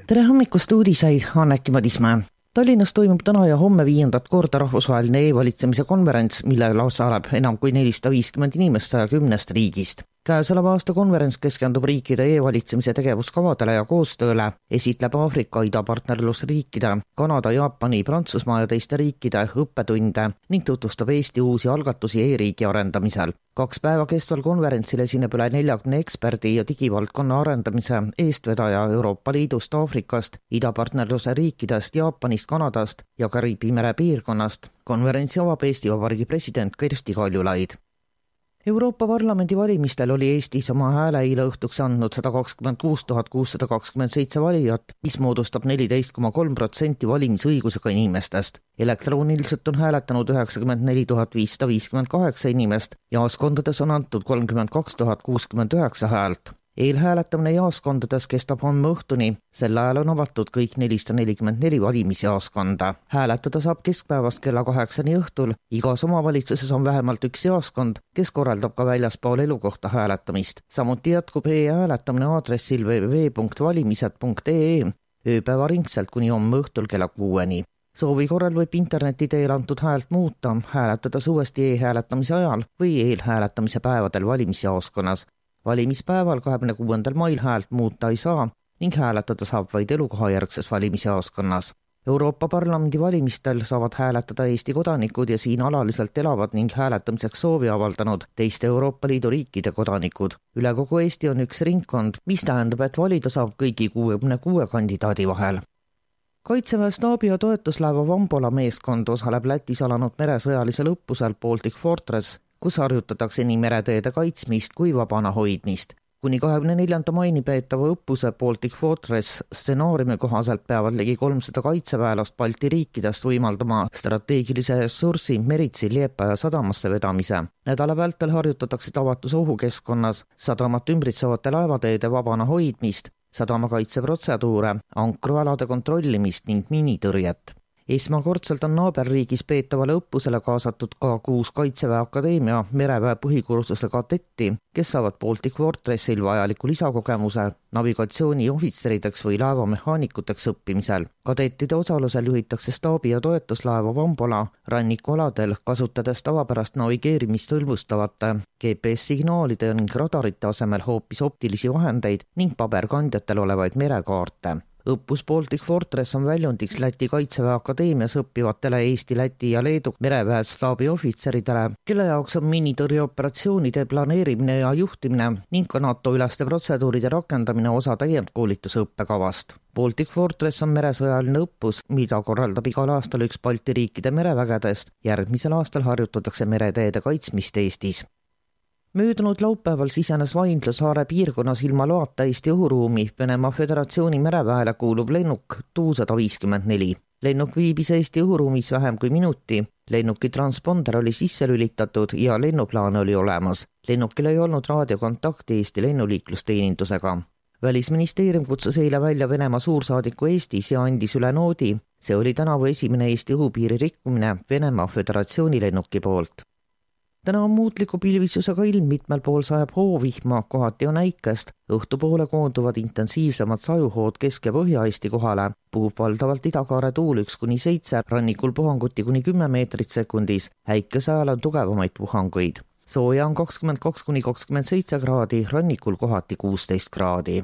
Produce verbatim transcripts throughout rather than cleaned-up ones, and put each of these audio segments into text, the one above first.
Tere hommikust uudiseid, Anneki Madismäe. Tallinnas toimub täna ja homme viiendat korda rahvusvaheline e-valitsemise konverents, millel osaleb enam kui nelisada viiskümmend inimest saja kümnest riigist. Käesoleva aasta konverents keskendub riikide e-valitsemise tegevuskavadele ja koostööle, esitleb Aafrika idapartnerlusriikide, Kanada, Jaapani, Prantsusmaa ja teiste riikide õppetunde ning tutvustab Eesti uusi algatusi e-riigi arendamisel. Kaks päeva kestval konverentsil esineb üle neljakümne eksperdi ja digivaldkonna arendamise eestvedaja Euroopa Liidust, Aafrikast, idapartnerluse riikidest, Jaapanist, Kanadast ja Kariibi mere piirkonnast. Konverentsi avab Eesti Vabariigi president Kersti Kaljulaid. Euroopa Parlamendi valimistel oli Eestis oma hääle eile õhtuks andnud sada kakskümmend kuus tuhat kuussada kakskümmend seitse valijat, mis moodustab neliteist koma kolm protsenti valimisõigusega inimestest. Elektrooniliselt on hääletanud üheksakümmend neli tuhat viissada viiskümmend kaheksa inimest, jaaskondades on antud kolmkümmend kaks tuhat kuuskümmend üheksa häält. Eelhääletamine jaaskondades kestab homme õhtuni, sel ajal on avatud kõik nelisada nelikümmend neli valimisjaaskonda. Hääletada saab keskpäevast kella kaheksani õhtul, igas omavalitsuses on vähemalt üks jaaskond, kes korraldab ka väljaspool elukohta hääletamist. Samuti jätkub e-hääletamine aadressil w w w punkt valimised punkt e e ööpäeva ringselt kuni homme õhtul kella kuueni. Soovi korral võib interneti teel antud häält muuta, hääletades uuesti e-hääletamise ajal või eelhääletamise päevadel valimisjaoskonnas. Valimispäeval kahekümne kuuendal mail häält muuta ei saa ning hääletada saab vaid elukohajärgses valimisjaoskonnas. Euroopa Parlamendi valimistel saavad hääletada Eesti kodanikud ja siin alaliselt elavad ning hääletamiseks soovi avaldanud teiste Euroopa Liidu riikide kodanikud. Üle kogu Eesti on üks ringkond, mis tähendab, et valida saab kõigi kuuekümne kuue kandidaadi vahel. Kaitseväe staabi ja toetuslaeva Vambola meeskond osaleb Lätis alanud meresõjalisel õppusel Baltic Fortress, kus harjutatakse nii mereteede kaitsmist kui vabana hoidmist. Kuni kahekümne neljanda maini peetava õppuse Baltic Fortress stsenaariumi kohaselt peavad ligi kolmsada kaitseväelast Balti riikidest võimaldama strateegilise ressursi Meritsi Liepa ja sadamasse vedamise. Nädala vältel harjutatakse avatus ohukeskkonnas, sadamat ümbritsevate laevateede vabana hoidmist, sadamakaitseprotseduure, ankrualade kontrollimist ning miinitõrjet. Esmakordselt on naaberriigis peetavale õppusele kaasatud ka kuus Kaitseväe Akadeemia mereväe põhikursuse kadetti, kes saavad Baltic Fortressil vajaliku lisakogemuse navigatsiooni ohvitserideks või laevamehaanikuteks õppimisel. Kadettide osalusel juhitakse staabi ja toetuslaeva Vambola rannikualadel, kasutades tavapärast navigeerimist hõlbustavate G P S-signaalide ning radarite asemel hoopis optilisi vahendeid ning paberkandjatel olevaid merekaarte. Õppus Baltic Fortress on väljundiks Läti Kaitseväe Akadeemias õppivatele Eesti, Läti ja Leedu mereväe staabi ohvitseridele, kelle jaoks on miinitõrjeoperatsioonide planeerimine ja juhtimine ning ka NATO üleste protseduuride rakendamine osa täiendkoolituse õppekavast. Baltic Fortress on meresõjaline õppus, mida korraldab igal aastal üks Balti riikide merevägedest. Järgmisel aastal harjutatakse mereteede kaitsmist Eestis. Möödunud laupäeval sisenes Vaindlo saare piirkonnas ilma loata Eesti õhuruumi Venemaa Föderatsiooni mereväele kuulub lennuk Tu sada viiskümmend neli. Lennuk viibis Eesti õhuruumis vähem kui minuti, lennuki transponder oli sisse lülitatud ja lennuplaan oli olemas. Lennukil ei olnud raadiokontakti Eesti lennuliiklusteenindusega. Välisministeerium kutsus eile välja Venemaa suursaadiku Eestis ja andis üle noodi. See oli tänavu esimene Eesti õhupiiri rikkumine Venemaa Föderatsiooni lennuki poolt. Täna on muutliku pilvisusega ilm, mitmel pool sajab hoovihma, kohati on äikest. Õhtupoole koonduvad intensiivsemad sajuhood Kesk- ja Põhja-Eesti kohale. Puhub valdavalt idakaare tuul üks kuni seitse, rannikul puhanguti kuni kümme meetrit sekundis. Äikese ajal on tugevamaid puhanguid. Sooja on kakskümmend kaks kuni kakskümmend seitse kraadi, rannikul kohati kuusteist kraadi.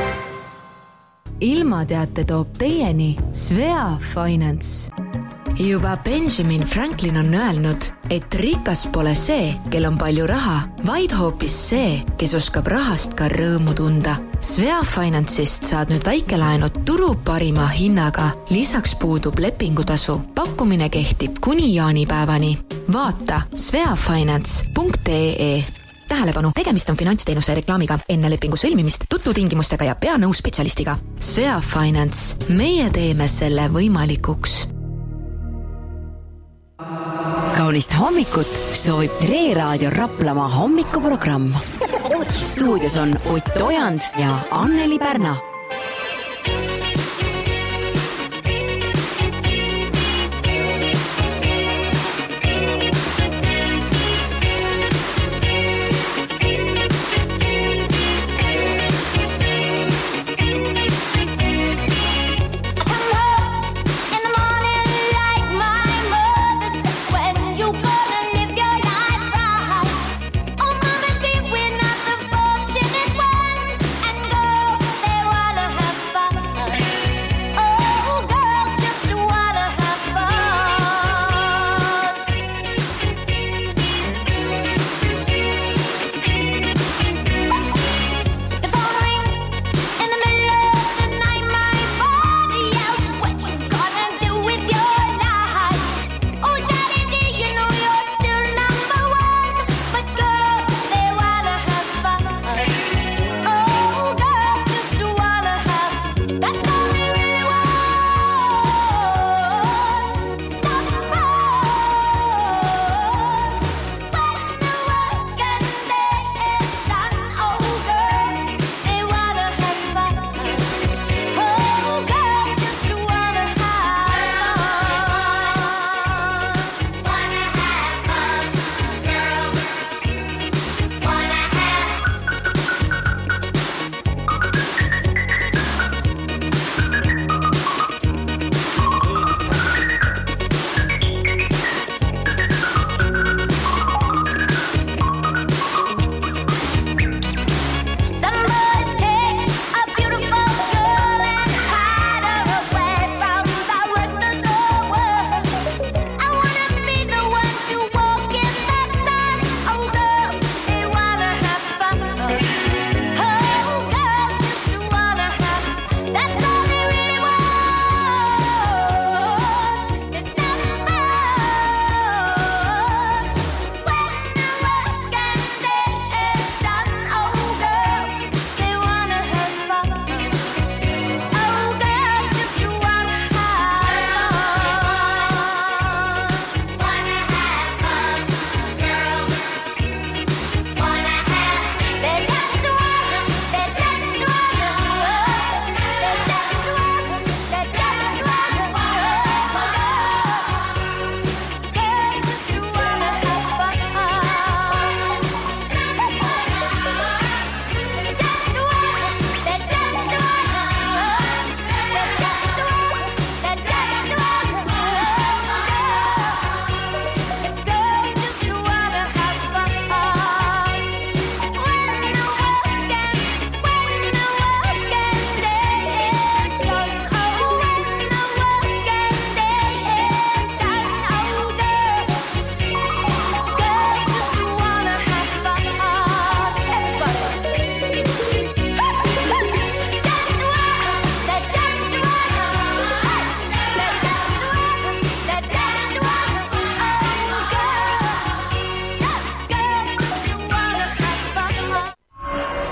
Ilmateate toob teieni Svea Finance. Juba Benjamin Franklin on öelnud, et rikas pole see, kel on palju raha, vaid hoopis see, kes oskab rahast ka rõõmu tunda. Svea Finance'ist saad nüüd väikelaenud turu parima hinnaga, lisaks puudub lepingutasu. Pakkumine kehtib kuni jaanipäevani. Vaata sveafinance punkt e. Tähelepanu, tegemist on finantsteenuse reklaamiga. Enne lepingu sõlmimist tutvu tingimustega ja pea nõu spetsialistiga. Svea Finance. Meie teeme selle võimalikuks. Kaunist hommikut soovib Tre Raadio Raplamaa hommikuprogramm. Stuudios on Ott Ojand ja Anneli Pärna.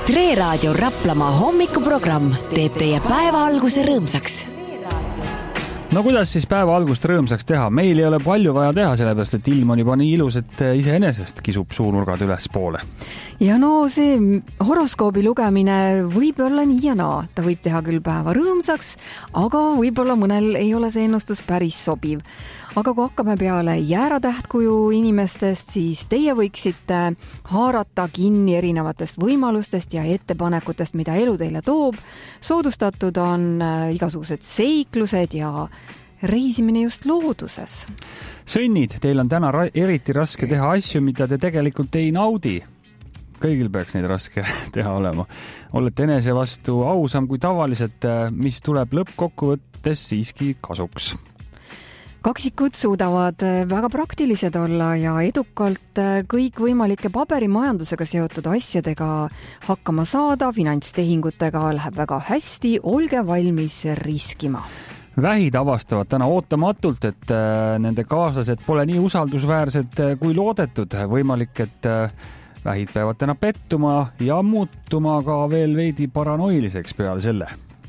Tre Raadio Raplamaa hommikuprogramm teeb teie päeva alguse rõõmsaks. No kuidas siis päeva algust rõõmsaks teha? Meil ei ole palju vaja teha, sellepärast et ilm on juba nii ilus, et iseenesest kisub suunurgad üles poole. Ja no see horoskoobi lugemine võib olla nii ja naa. Ta võib teha küll päeva rõõmsaks, aga võib-olla mõnel ei ole see ennustus päris sobiv. Aga kui hakkame peale jääratähtkuju inimestest, siis teie võiksite haarata kinni erinevatest võimalustest ja ettepanekutest, mida elu teile toob. Soodustatud on igasugused seiklused ja reisimine just looduses. Sõnnid, teil on täna ra- eriti raske teha asju, mida te tegelikult ei naudi. Kõigil peaks neid raske teha olema. Olete enese vastu ausam kui tavaliselt, mis tuleb lõppkokkuvõttes siiski kasuks. Kaksikud suudavad väga praktilised olla ja edukalt kõik võimalike paberimajandusega seotud asjadega hakkama saada, finantstehingutega läheb väga hästi, olge valmis riskima. Vähid avastavad täna ootamatult, et nende kaaslased pole nii usaldusväärsed kui loodetud. Võimalik, et vähid peavad täna pettuma ja muutuma ka veel veidi paranoiliseks peale selle.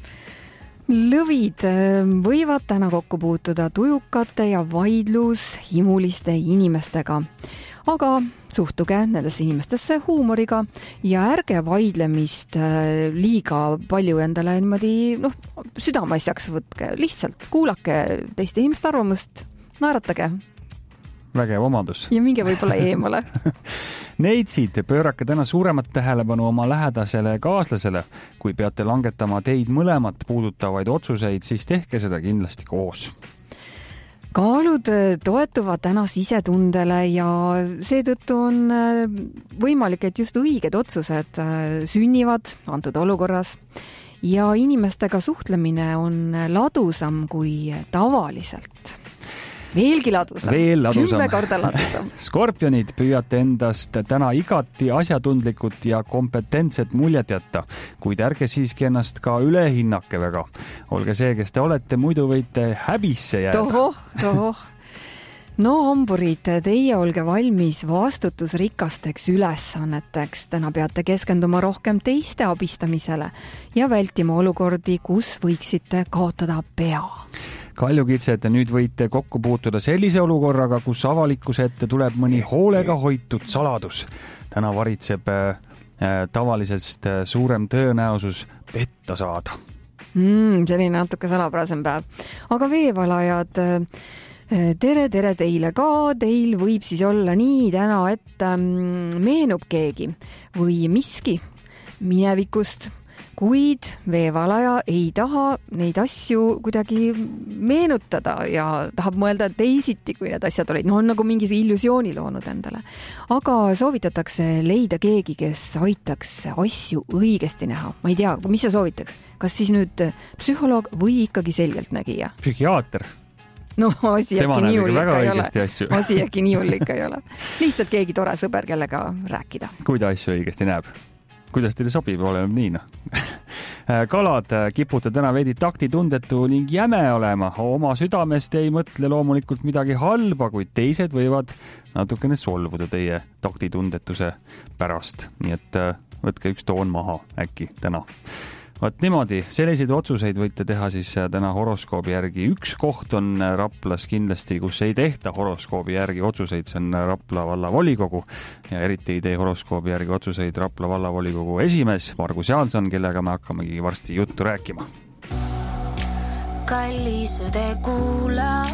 Lõvid võivad täna kokku puutuda tujukate ja vaidlus himuliste inimestega. Aga suhtuge nendesse inimestesse huumoriga ja ärge vaidlemist liiga palju endale niimoodi, noh, südameasjaks võtke. Lihtsalt kuulake teiste inimeste arvamust, naeratage. Vägev omadus. Ja minge võib-olla eemale. Neitsid, pöörake täna suuremat tähelepanu oma lähedasele kaaslasele. Kui peate langetama teid mõlemat puudutavaid otsuseid, siis tehke seda kindlasti koos. Kaalud toetuvad täna sisetundele ja seetõttu on võimalik, et just õiged otsused sünnivad antud olukorras ja inimestega suhtlemine on ladusam kui tavaliselt. Veelgi ladusam. Veel ladusam. Kümme korda ladusam. Skorpionid, püüate endast täna igati asjatundlikult ja kompetentset muljet jätta, kuid ärge siiski ennast ka ülehinnake väga. Olge see, kes te olete, muidu võite häbisse jääda. Tohoh, tohoh. No hamburid, teie olge valmis vastutusrikasteks ülesanneteks. Täna peate keskenduma rohkem teiste abistamisele ja vältima olukordi, kus võiksite kaotada pea. Kaljukitsed, nüüd võite kokku puutuda sellise olukorraga, kus avalikkuse ette tuleb mõni hoolega hoitud saladus. Täna varitseb äh, tavalisest äh, suurem tõenäosus petta saada. Mm, selline natuke salapärasem päev. Aga veevalajad, tere, tere teile ka. Teil võib siis olla nii täna, et ähm, meenub keegi või miski minevikust, kuid veevalaja ei taha neid asju kuidagi meenutada ja tahab mõelda teisiti, kui need asjad olid. No on nagu mingi illusiooni loonud endale. Aga soovitatakse leida keegi, kes aitaks asju õigesti näha. Ma ei tea, mis sa soovitaks? Kas siis nüüd psühholoog või ikkagi selgeltnägija? Psühhiaater. No asi äkki nii hull ikka ei ole. Asi äkki nii hull ikka ei ole. Lihtsalt keegi tore sõber, kellega rääkida. Kui ta asju õigesti näeb? Kuidas teile sobib, oleneb nii, noh. Kalad, kipute täna veidi taktitundetu ning jäme olema. Oma südamest ei mõtle loomulikult midagi halba, kuid teised võivad natukene solvuda teie taktitundetuse pärast. Nii et võtke üks toon maha äkki täna. Vaat niimoodi, selliseid otsuseid võite teha siis täna horoskoobi järgi. Üks koht on Raplas kindlasti, kus ei tehta horoskoobi järgi otsuseid, see on Rapla valla volikogu ja eriti ei tee horoskoobi järgi otsuseid Rapla valla volikogu esimees Margus Jaanson, kellega me hakkamegi varsti juttu rääkima. Kallisõde kuula,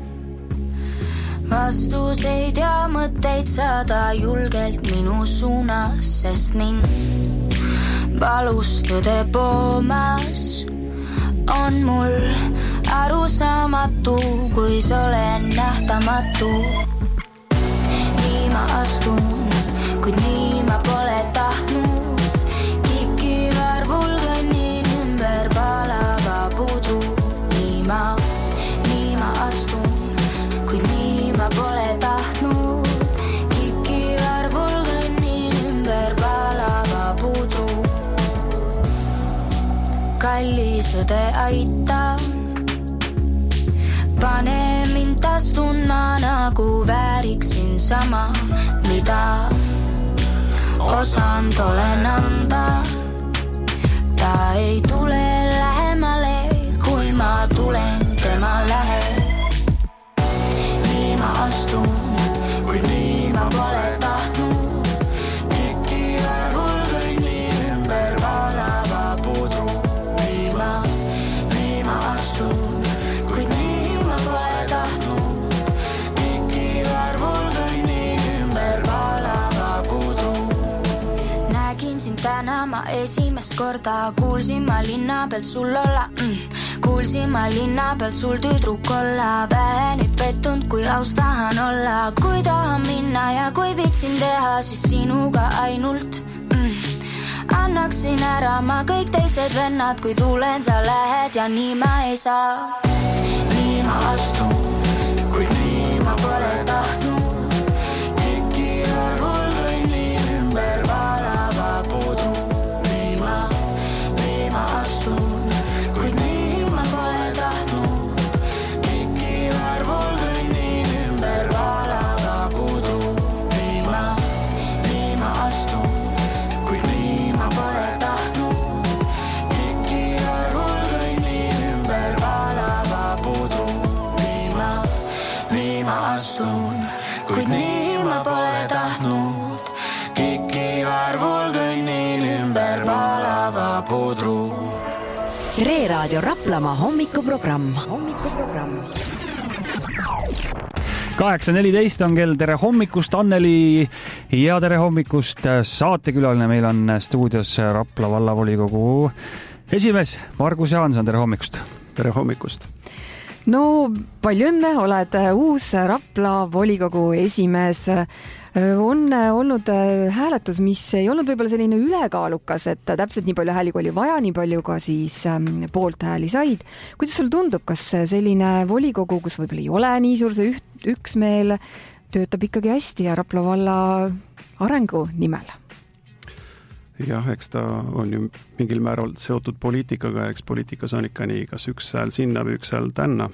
vastuseid ja mõtteid saada julgelt minu suunas, sest mind valustõde poomas on mul arusaamatu, kui olen nähtamatu. Nii ma astun, kuid nii ma pole tahtnud. Kikivarvul kõnnin ümber palava pudru. Nii ma, nii ma astun, kuid nii ma pole tahtnud. Kikivarvul kõnnin ümber palava pudru. Kallisõde aita, pane mind taas tundma, nagu vääriksin sama, mida osanud olen anda. ta ei tule lähemale, kui ma tulen tema lähe. Nii ma astun, kuid nii ma pole tahtnud. Tiki arvul kõnnin ümber valava pudru. Nii ma, nii ma astun, kuid nii ma pole tahtnud. Tiki arvul kõnnin ümber valava pudru. Nägin sind täna ma esimest korda, kuulsin ma linna pealt sul olla. Mm. Kuulsin ma linna pealt sul tüdruk olla, vähe nüüd pettunud, kui aus tahan olla. Kui tahan minna ja kui vitsin teha, siis sinuga ainult mm. Annaksin ära ma kõik teised vennad, kui tulen sa lähed ja nii ma ei saa. Nii ma astun, kuid nii ma pole tahtnud. Tiki arvul kõnnin ümber valava pudru. Nii ma, nii ma astun, kuid nii kuid nii ma pole tahtnud. Tiki arvul kõnnin ümber valava pudru. Tre Raadio Raplamaa hommikuprogramm. hommikuprogramm. kaheksa neliteist on kell, tere hommikust, Anneli, ja tere hommikust, saatekülaline meil on stuudios Rapla vallavolikogu esimees Margus Jaanson, tere hommikust. Tere hommikust. No palju õnne, oled uus Rapla volikogu esimees. On olnud hääletus, mis ei olnud võib-olla selline ülekaalukas, et täpselt nii palju hääli kui oli vaja, nii palju ka siis poolt hääli said. Kuidas sul tundub, kas selline volikogu, kus võib-olla ei ole nii suur see üht, üksmeel, töötab ikkagi hästi ja Rapla valla arengu nimel? Jah, eks ta on ju mingil määral seotud poliitikaga, eks poliitikas on ikka nii, kas üks hääl sinna või üks hääl tänna.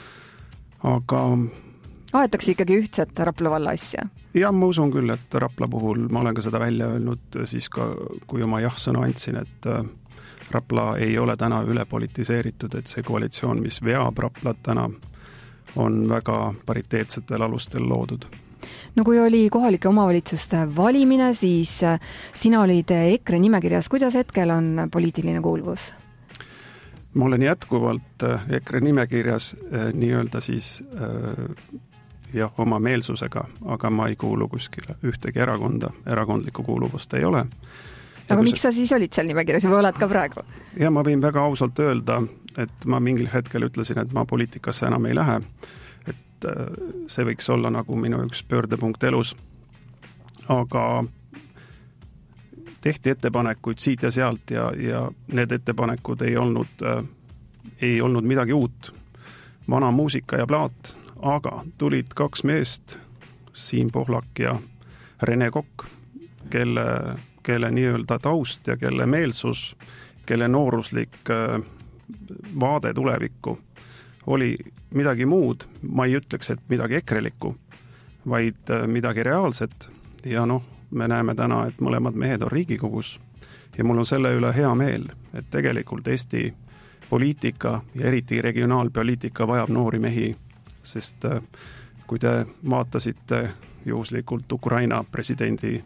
Aga aetakse ikkagi ühtset Rapla valla asja? Jah, ma usun küll, et Rapla puhul ma olen ka seda välja öelnud siis ka, kui oma jah-sõna andsin, et Rapla ei ole täna üle politiseeritud, et see koalitsioon, mis veab Raplat täna, on väga pariteetsetel alustel loodud. No kui oli kohalike omavalitsuste valimine, siis sina olid EKRE nimekirjas. Kuidas hetkel on poliitiline kuuluvus? Ma olen jätkuvalt EKRE nimekirjas nii-öelda siis jah, oma meelsusega, aga ma ei kuulu kuskile ühtegi erakonda, erakondlikku kuuluvust ei ole. Aga miks sa siis olid seal nimekirjas või oled ka praegu? Ja ma võin väga ausalt öelda, et ma mingil hetkel ütlesin, et ma poliitikasse enam ei lähe. Et see võiks olla nagu minu üks pöördepunkt elus. Aga tehti ettepanekuid siit ja sealt ja, ja need ettepanekud ei olnud, ei olnud midagi uut. Vana muusika ja plaat, aga tulid kaks meest, Siim Pohlak ja Rene Kokk, kelle, kelle nii-öelda taust ja kelle meelsus, kelle nooruslik vaade tulevikku oli midagi muud, ma ei ütleks, et midagi ekrelikku, vaid midagi reaalset. Ja noh, me näeme täna, et mõlemad mehed on Riigikogus ja mul on selle üle hea meel, et tegelikult Eesti poliitika ja eriti regionaalpoliitika vajab noori mehi, sest kui te vaatasite juhuslikult Ukraina presidendi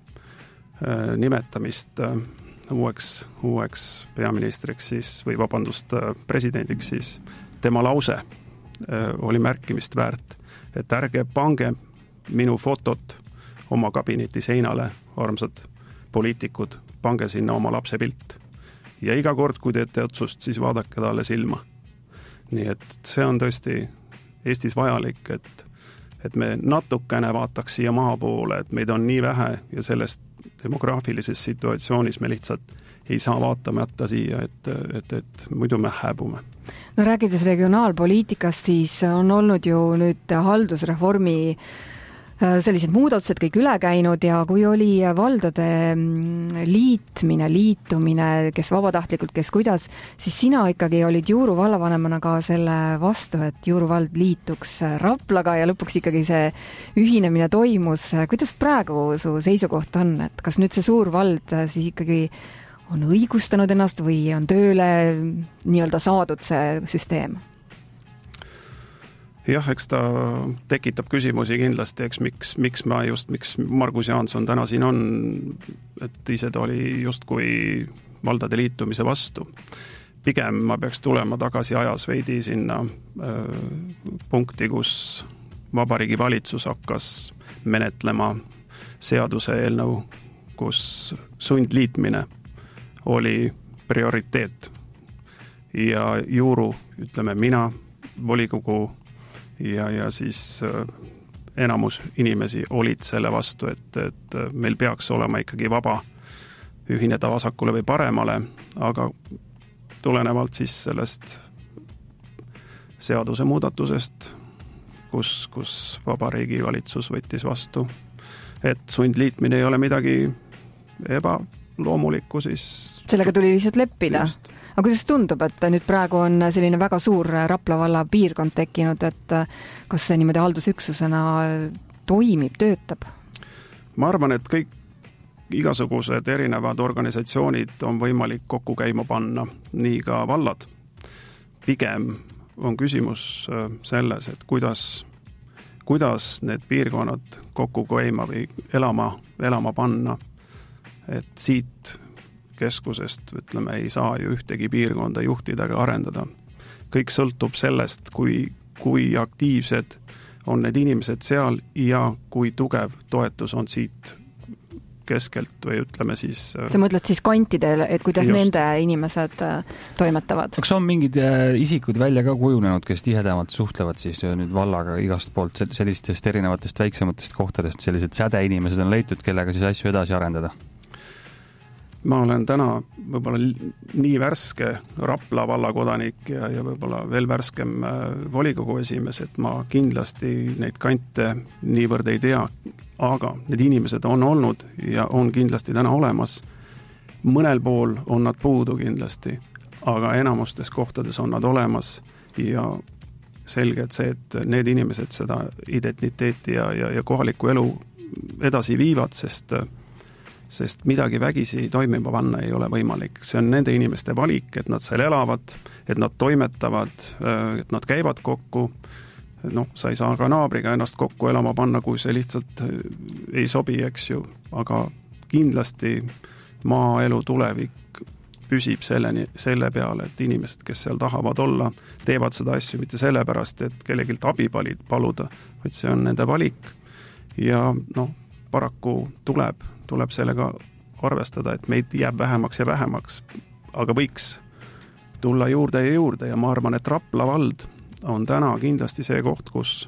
nimetamist uueks, uueks peaministriks siis, või vabandust, presidendiks, siis tema lause oli märkimist väärt, et ärge pange minu fotot oma kabineti seinale, armsad poliitikud, pange sinna oma lapse pilt. Ja iga kord, kui teete otsust, siis vaadake talle silma. Nii et see on tõesti Eestis vajalik, et, et me natukene vaataks siia maa poole, et meid on nii vähe ja sellest demograafilises situatsioonis me lihtsalt ei saa vaatamata siia, et, et, et muidu me hääbume. No rääkides regionaalpoliitikast, siis on olnud ju nüüd haldusreformi sellised muudatused kõik üle käinud ja kui oli valdade liitmine, liitumine, kes vabatahtlikult, kes kuidas, siis sina ikkagi olid Juuru vallavanemana ka selle vastu, et Juuru vald liituks Raplaga ja lõpuks ikkagi see ühinemine toimus. Kuidas praegu su seisukoht on, et kas nüüd see suur vald siis ikkagi on õigustanud ennast või on tööle nii-öelda saadud see süsteem? Jah, eks ta tekitab küsimusi kindlasti, eks miks, miks ma just, miks Margus Jaanson täna siin on, et ise ta oli just kui valdade liitumise vastu. Pigem ma peaks tulema tagasi ajas veidi sinna äh, punkti, kus Vabariigi Valitsus hakkas menetlema seaduse eelnõu, kus sundliitmine oli prioriteet. Ja juuru, ütleme mina, volikogu ja, ja siis äh, enamus inimesi olid selle vastu, et, et meil peaks olema ikkagi vaba ühineda vasakule või paremale, aga tulenevalt siis sellest seaduse muudatusest, kus, kus Vabariigi Valitsus võttis vastu, et sundliitmine ei ole midagi ebaloomulikku, siis sellega tuli lihtsalt leppida. Just. Aga kuidas tundub, et nüüd praegu on selline väga suur Rapla valla piirkond tekkinud, et kas see niimoodi haldusüksusena toimib, töötab? Ma arvan, et kõik igasugused erinevad organisatsioonid on võimalik kokku käima panna, nii ka vallad. Pigem on küsimus selles, et kuidas, kuidas need piirkonnad kokku käima või elama, elama panna, et siit keskusest, ütleme, ei saa ju ühtegi piirkonda juhtida ega arendada. Kõik sõltub sellest, kui, kui aktiivsed on need inimesed seal ja kui tugev toetus on siit keskelt või ütleme siis... Sa mõtled siis kantidel, et kuidas just nende inimesed toimetavad? Kas on mingid isikud välja ka kujunenud, kes tihedamalt suhtlevad siis nüüd vallaga igast poolt sellistest erinevatest väiksematest kohtadest, sellised sädeinimesed on leitud, kellega siis asju edasi arendada? Ma olen täna võib-olla nii värske Rapla valla kodanik ja, ja võib-olla veel värskem volikogu esimees, et ma kindlasti neid kante niivõrd ei tea, aga need inimesed on olnud ja on kindlasti täna olemas. Mõnel pool on nad puudu kindlasti, aga enamustes kohtades on nad olemas ja selge, et see, et need inimesed seda identiteeti ja, ja, ja kohaliku elu edasi viivad, sest sest midagi vägisi toimima panna ei ole võimalik. See on nende inimeste valik, et nad seal elavad, et nad toimetavad, et nad käivad kokku. No, sa ei saa ka naabriga ennast kokku elama panna, kui see lihtsalt ei sobi, eks ju. Aga kindlasti maaelu tulevik püsib selleni, selle peale, et inimesed, kes seal tahavad olla, teevad seda asju mitte sellepärast, et kellegilt abi paluda, vaid see on nende valik. Ja noh, paraku tuleb tuleb sellega arvestada, et meid jääb vähemaks ja vähemaks, aga võiks tulla juurde ja juurde ja ma arvan, et Rapla vald on täna kindlasti see koht, kus,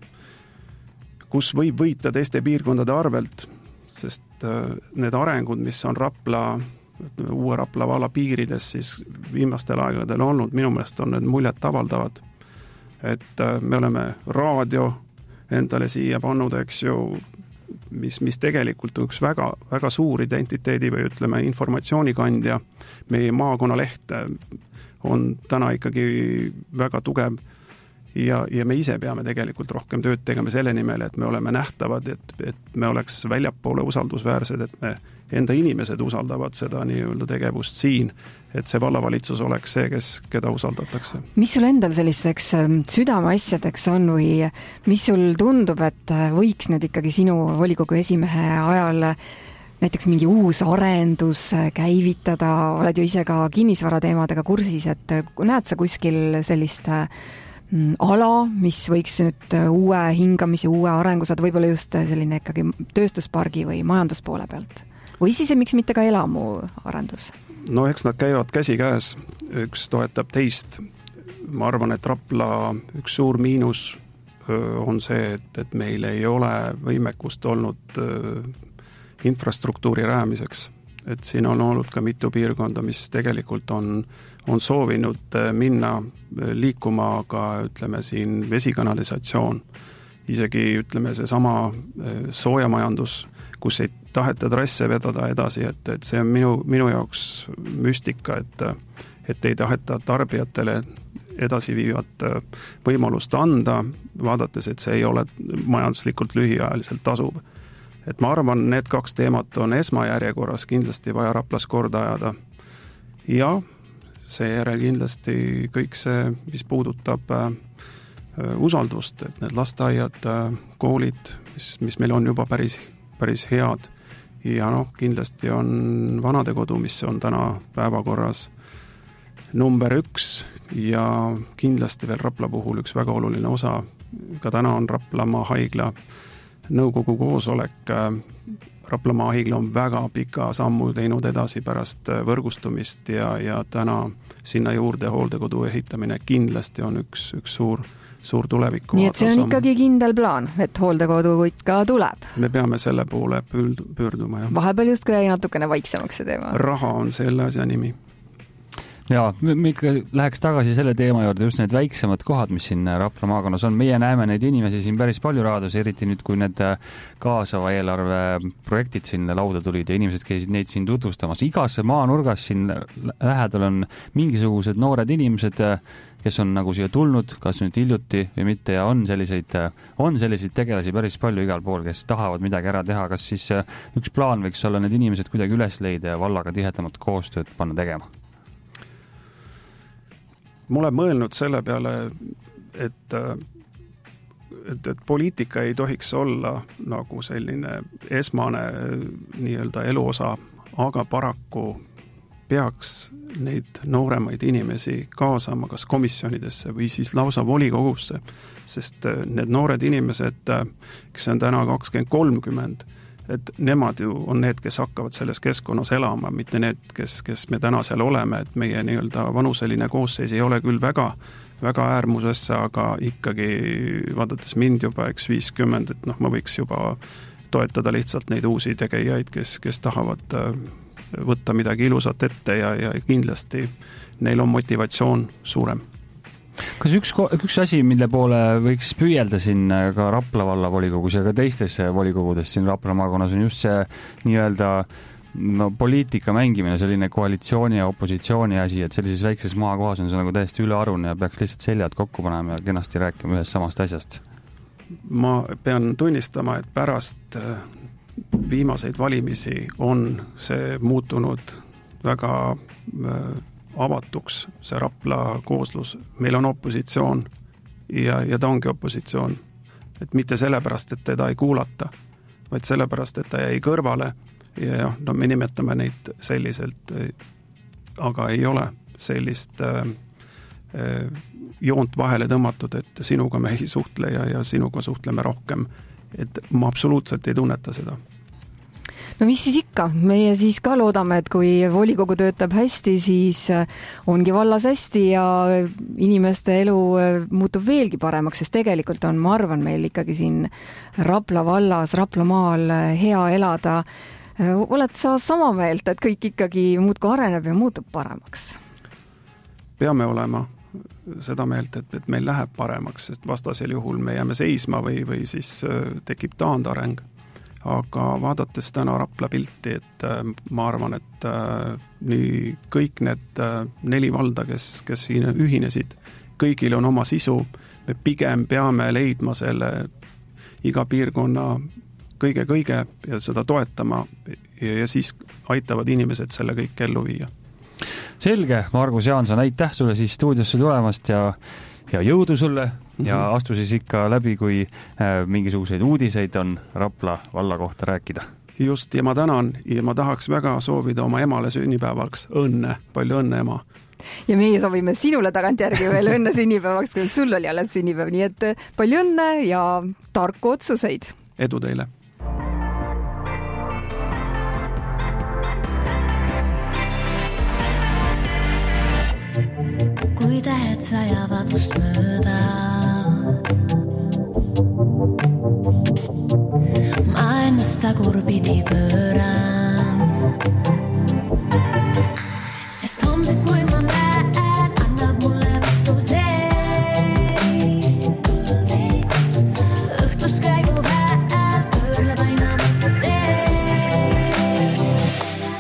kus võib võita teiste piirkondade arvelt, sest need arengud, mis on Rapla, uue Rapla valla piirides siis viimastel aegadel olnud, minu meelest on need muljet avaldavad, et me oleme raadio endale siia pannud, eks ju, mis, mis tegelikult on üks väga, väga suur identiteedi või ütleme informatsioonikandja. Meie maakonnaleht on täna ikkagi väga tugev ja, ja me ise peame tegelikult rohkem tööd tegema selle nimel, et me oleme nähtavad, et, et me oleks väljapoole usaldusväärsed, et me enda inimesed usaldavad seda nii-öelda tegevust siin, et see vallavalitsus oleks see, kes, keda usaldatakse. Mis sul endal sellisteks südameasjadeks on või mis sul tundub, et võiks nüüd ikkagi sinu volikogu esimehe ajal näiteks mingi uus arendus käivitada, oled ju ise ka kinnisvarateemadega kursis, et näed sa kuskil sellist ala, mis võiks nüüd uue hingamise, uue arengu saada, võib-olla just selline ikkagi tööstuspargi või majanduspoole pealt? Või siis miks mitte ka elamu arendus? No eks nad käivad käsi käes, üks toetab teist. Ma arvan, et Rapla üks suur miinus on see, et, et meil ei ole võimekust olnud infrastruktuuri rajamiseks. Et siin on olnud ka mitu piirkonda, mis tegelikult on, on soovinud minna liikuma ka, ütleme siin, vesikanalisatsioon. Isegi, ütleme, see sama soojamajandus, kus ei taheta trasse vedada edasi, et, et see on minu, minu jaoks müstika, et, et ei taheta tarbijatele edasi viivat võimalust anda, vaadates, et see ei ole majanduslikult lühiajaliselt tasuv. Et ma arvan, need kaks teemat on esmajärjekorras kindlasti vaja Raplas korda ajada ja seejärel kindlasti kõik see, mis puudutab äh, usaldust, et need lasteaiad, äh, koolid, mis, mis meil on juba päris, päris head ja noh, kindlasti on vanadekodu, mis on täna päevakorras number üks ja kindlasti veel Rapla puhul üks väga oluline osa. Ka täna on Raplamaa haigla nõukogu koosolek. Raplamaa haigla on väga pika sammu teinud edasi pärast võrgustumist ja, ja täna sinna juurde hooldekodu ehitamine kindlasti on üks, üks suur, suur tuleviku. Nii et see on ikkagi kindel plaan, et hooldekodu ka tuleb. Me peame selle poole pöörduma. Ja. Vahepeal just jäi natukene vaiksemaks see teema. Raha on selle asja nimi. Jaa, me ikka läheks tagasi selle teema juurde, just need väiksemad kohad, mis siin Rapla maakonnas on. Meie näeme neid inimesi siin päris palju raadus, eriti nüüd, kui need kaasava eelarve projektid siin lauda tulid ja inimesed käisid neid siin tutvustamas. Igas maanurgas siin lähedal on mingisugused noored inimesed, kes on nagu siia tulnud, kas nüüd hiljuti või mitte, ja on selliseid, on selliseid tegelasi päris palju igal pool, kes tahavad midagi ära teha. Kas siis üks plaan võiks olla need inimesed kuidagi üles leida ja vallaga tihedamat koostööd panna tegema? Ma olen mõelnud selle peale, et, et, et poliitika ei tohiks olla nagu selline esmane nii-öelda eluosa, aga paraku peaks neid nooremaid inimesi kaasama kas komisjonidesse või siis lausa volikogusse, sest need noored inimesed, kes on täna kakskümmend kolmkümmend, et nemad ju on need, kes hakkavad selles keskkonnas elama, mitte need, kes, kes me täna seal oleme, et meie nii-öelda vanuseline koosseis ei ole küll väga, väga äärmusesse, aga ikkagi vaadates mind juba eks viiskümmend, et noh, ma võiks juba toetada lihtsalt neid uusi tegijaid, kes, kes tahavad võtta midagi ilusat ette ja, ja kindlasti neil on motivatsioon suurem. Kas üks, üks asi, mille poole võiks püüelda siin ka Rapla valla volikogus ja ka teistes volikogudes siin Rapla maakonnas on just see nii-öelda no, poliitika mängimine, selline koalitsiooni ja opositsiooni asi, et sellises väikses maakohas on see nagu täiesti ülearune ja peaks lihtsalt seljad kokku panema ja kenasti rääkima ühest samast asjast. Ma pean tunnistama, et pärast viimaseid valimisi on see muutunud väga avatuks, see Rapla kooslus. Meil on opositsioon ja, ja ta ongi opositsioon. Et mitte sellepärast, et teda ei kuulata, vaid sellepärast, et ta jäi kõrvale ja no, me nimetame neid selliselt, aga ei ole sellist äh, joont vahele tõmmatud, et sinuga me ei suhtle ja, ja sinuga suhtleme rohkem. Et ma absoluutselt ei tunneta seda. No mis siis ikka, meie siis ka loodame, et kui volikogu töötab hästi, siis ongi vallas hästi ja inimeste elu muutub veelgi paremaks, sest tegelikult on, ma arvan, meil ikkagi siin Rapla vallas, Rapla maal hea elada. Oled sa sama meelt, et kõik ikkagi muudku areneb ja muutub paremaks? Peame olema seda meelt, et, et meil läheb paremaks, sest vastasel juhul me jääme seisma või, või siis tekib taandareng. Aga vaadates täna Rapla pilti, et äh, ma arvan, et äh, nii kõik need äh, neli valda, kes, kes ühinesid, kõigil on oma sisu. Me pigem peame leidma selle iga piirkonna kõige-kõige ja seda toetama ja, ja siis aitavad inimesed selle kõik ellu viia. Selge, Margus Jaanson, aitäh sulle siis stuudiosse tulemast ja, ja jõudu sulle ja mm-hmm. astu siis ikka läbi, kui äh, mingisuguseid uudiseid on Rapla valla kohta rääkida. Just, ja ma tänan ja ma tahaks väga soovida oma emale sünnipäevaks õnne, palju õnne ema. Ja meie soovime sinule tagantjärgi veel õnne sünnipäevaks, kui sul oli alles sünnipäev, nii et palju õnne ja tarku otsuseid. Edu teile! Kui tähed sajavad must mööda, ma ennast tagurpidi pööran, sest homsed kui ma näen, annab mulle vastu sees. Õhtus käigu päev, pöörleb aina mõtte tees.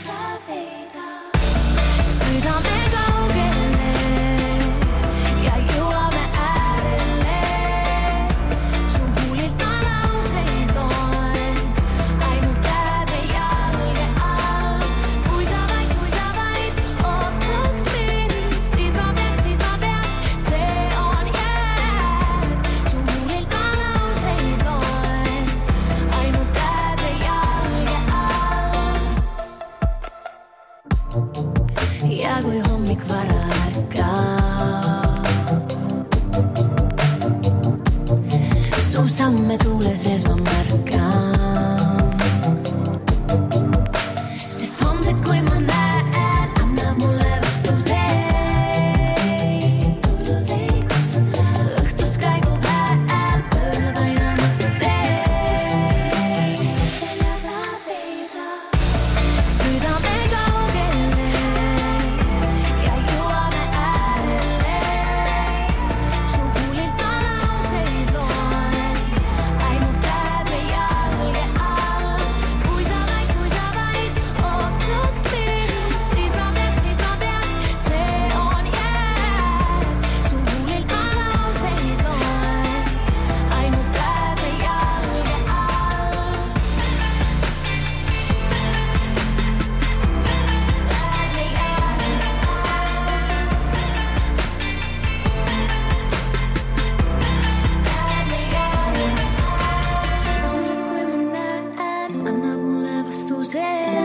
Sõidame kaugele ja jõuame äärele. Su huulilt ma lauseid loen, ainult tähed hommik vara ärkab. Su samme tuule sees ma märkan, sest homse kui ma näen, anna mulle vastu see. Õhtus käigub hääl, pöörleb aina mõtte. Südame kaugele ja jõuame äärele. Su kuulilt ma lauseid loen, ainult tähele jalge all. Kui sa vaid, kui sa vaid ootaks mind, siis ma teaks, siis ma teaks, see on jääd. Su kuulilt ma lauseid loen, ainult tähele jalge all. Sest homsed kui ma näen, anna mulle vastu see.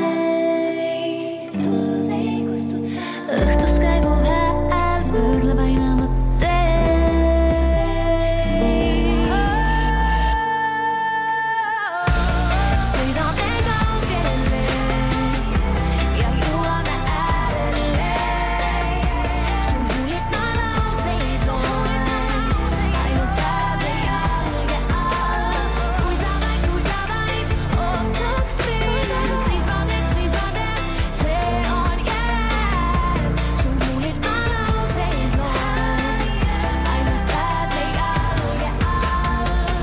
Tuld ei kustuta. Õhtus käigub hääl, pöörleb aina mõtte. Sõidame kaugele ja jõuame äärele. Su kuulilt ma lauseid loen, ainult tähele jalge all. Kui sa vaid, kui sa vaid ootaks mind, siis ma teaks, siis ma teaks, see on jääd. Su kuulilt ma lauseid loen, ainult tähele jalge all.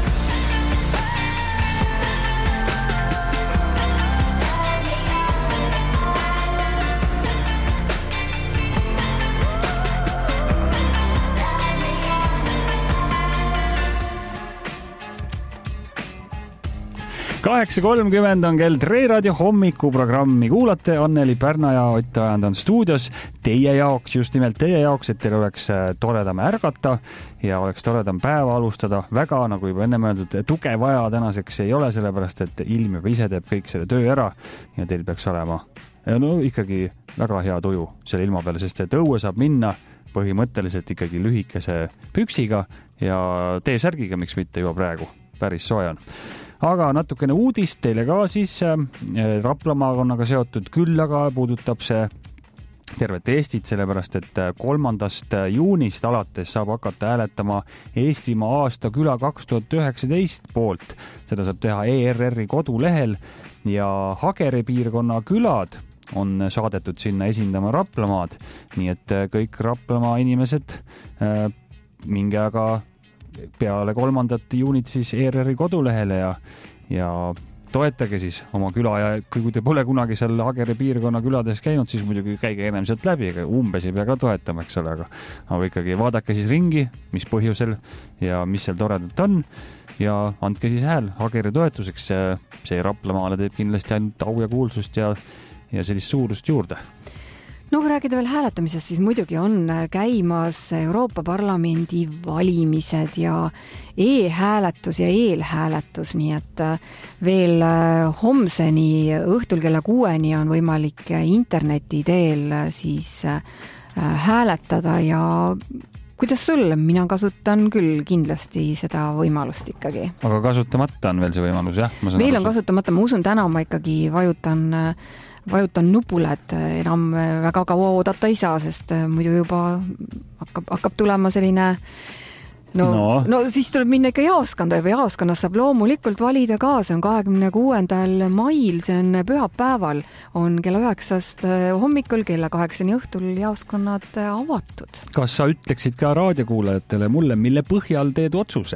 kaheksa kolmkümmend on kell Tre Raadio hommikuprogrammi kuulate. Anneli Pärna ja Ott Ajand on stuudios teie jaoks, just nimelt teie jaoks, et teil oleks toredam ärgata ja oleks toredam päeva alustada. Väga, nagu juba enne mõeldud, tuge vaja tänaseks ei ole, sellepärast et ilm juba ise teeb kõik selle töö ära ja teil peaks olema no ikkagi väga hea tuju selle ilma peale, sest et õue saab minna põhimõtteliselt ikkagi lühikese püksiga ja T-särgiga, miks mitte juba praegu. Päris soe on. Aga natukene uudist teile ka siis äh, Rapla maakonnaga seotud, küll aga puudutab see tervet Eestit, sellepärast et kolmandast juunist alates saab hakata hääletama Eestimaa aasta küla kaks tuhat üheksateist poolt. Seda saab teha E R R-i kodulehel ja Hageri piirkonna külad on saadetud sinna esindama Raplamaad, nii et kõik Raplamaa inimesed äh, minge aga peale kolmandat juunit siis E R R-i kodulehele ja, ja toetage siis oma küla ja kui te pole kunagi seal Hageri piirkonna külades käinud, siis muidugi käige ennem sealt läbi, ega umbes ei pea ka toetama, eks ole, aga, aga ikkagi vaadake siis ringi, mis põhjusel ja mis seal toredat on ja andke siis hääl Hageri toetuseks. See, see Raplamaale teeb kindlasti ainult au ja kuulsust ja, ja sellist suurust juurde. No kui rääkida veel hääletamisest, siis muidugi on käimas Euroopa Parlamendi valimised ja e-hääletus ja eelhääletus, nii et veel homseni õhtul kella kuueni on võimalik interneti teel siis hääletada ja kuidas sul? Mina kasutan küll kindlasti seda võimalust ikkagi. Aga kasutamata on veel see võimalus, jah? Veel on kasutamata, ma usun, täna ma ikkagi vajutan vajutan nupule, et enam väga kaua oodata ei saa, sest muidu juba hakkab, hakkab tulema selline no, no. no siis tuleb minna ikka jaoskonda ja jaoskonnas saab loomulikult valida ka, see on kahekümne kuuendal mail, see on pühapäeval, on kella üheksast hommikul kella kaheksani õhtul jaoskonnad avatud. Kas sa ütleksid ka raadiokuulajatele mulle, mille põhjal teed otsuse?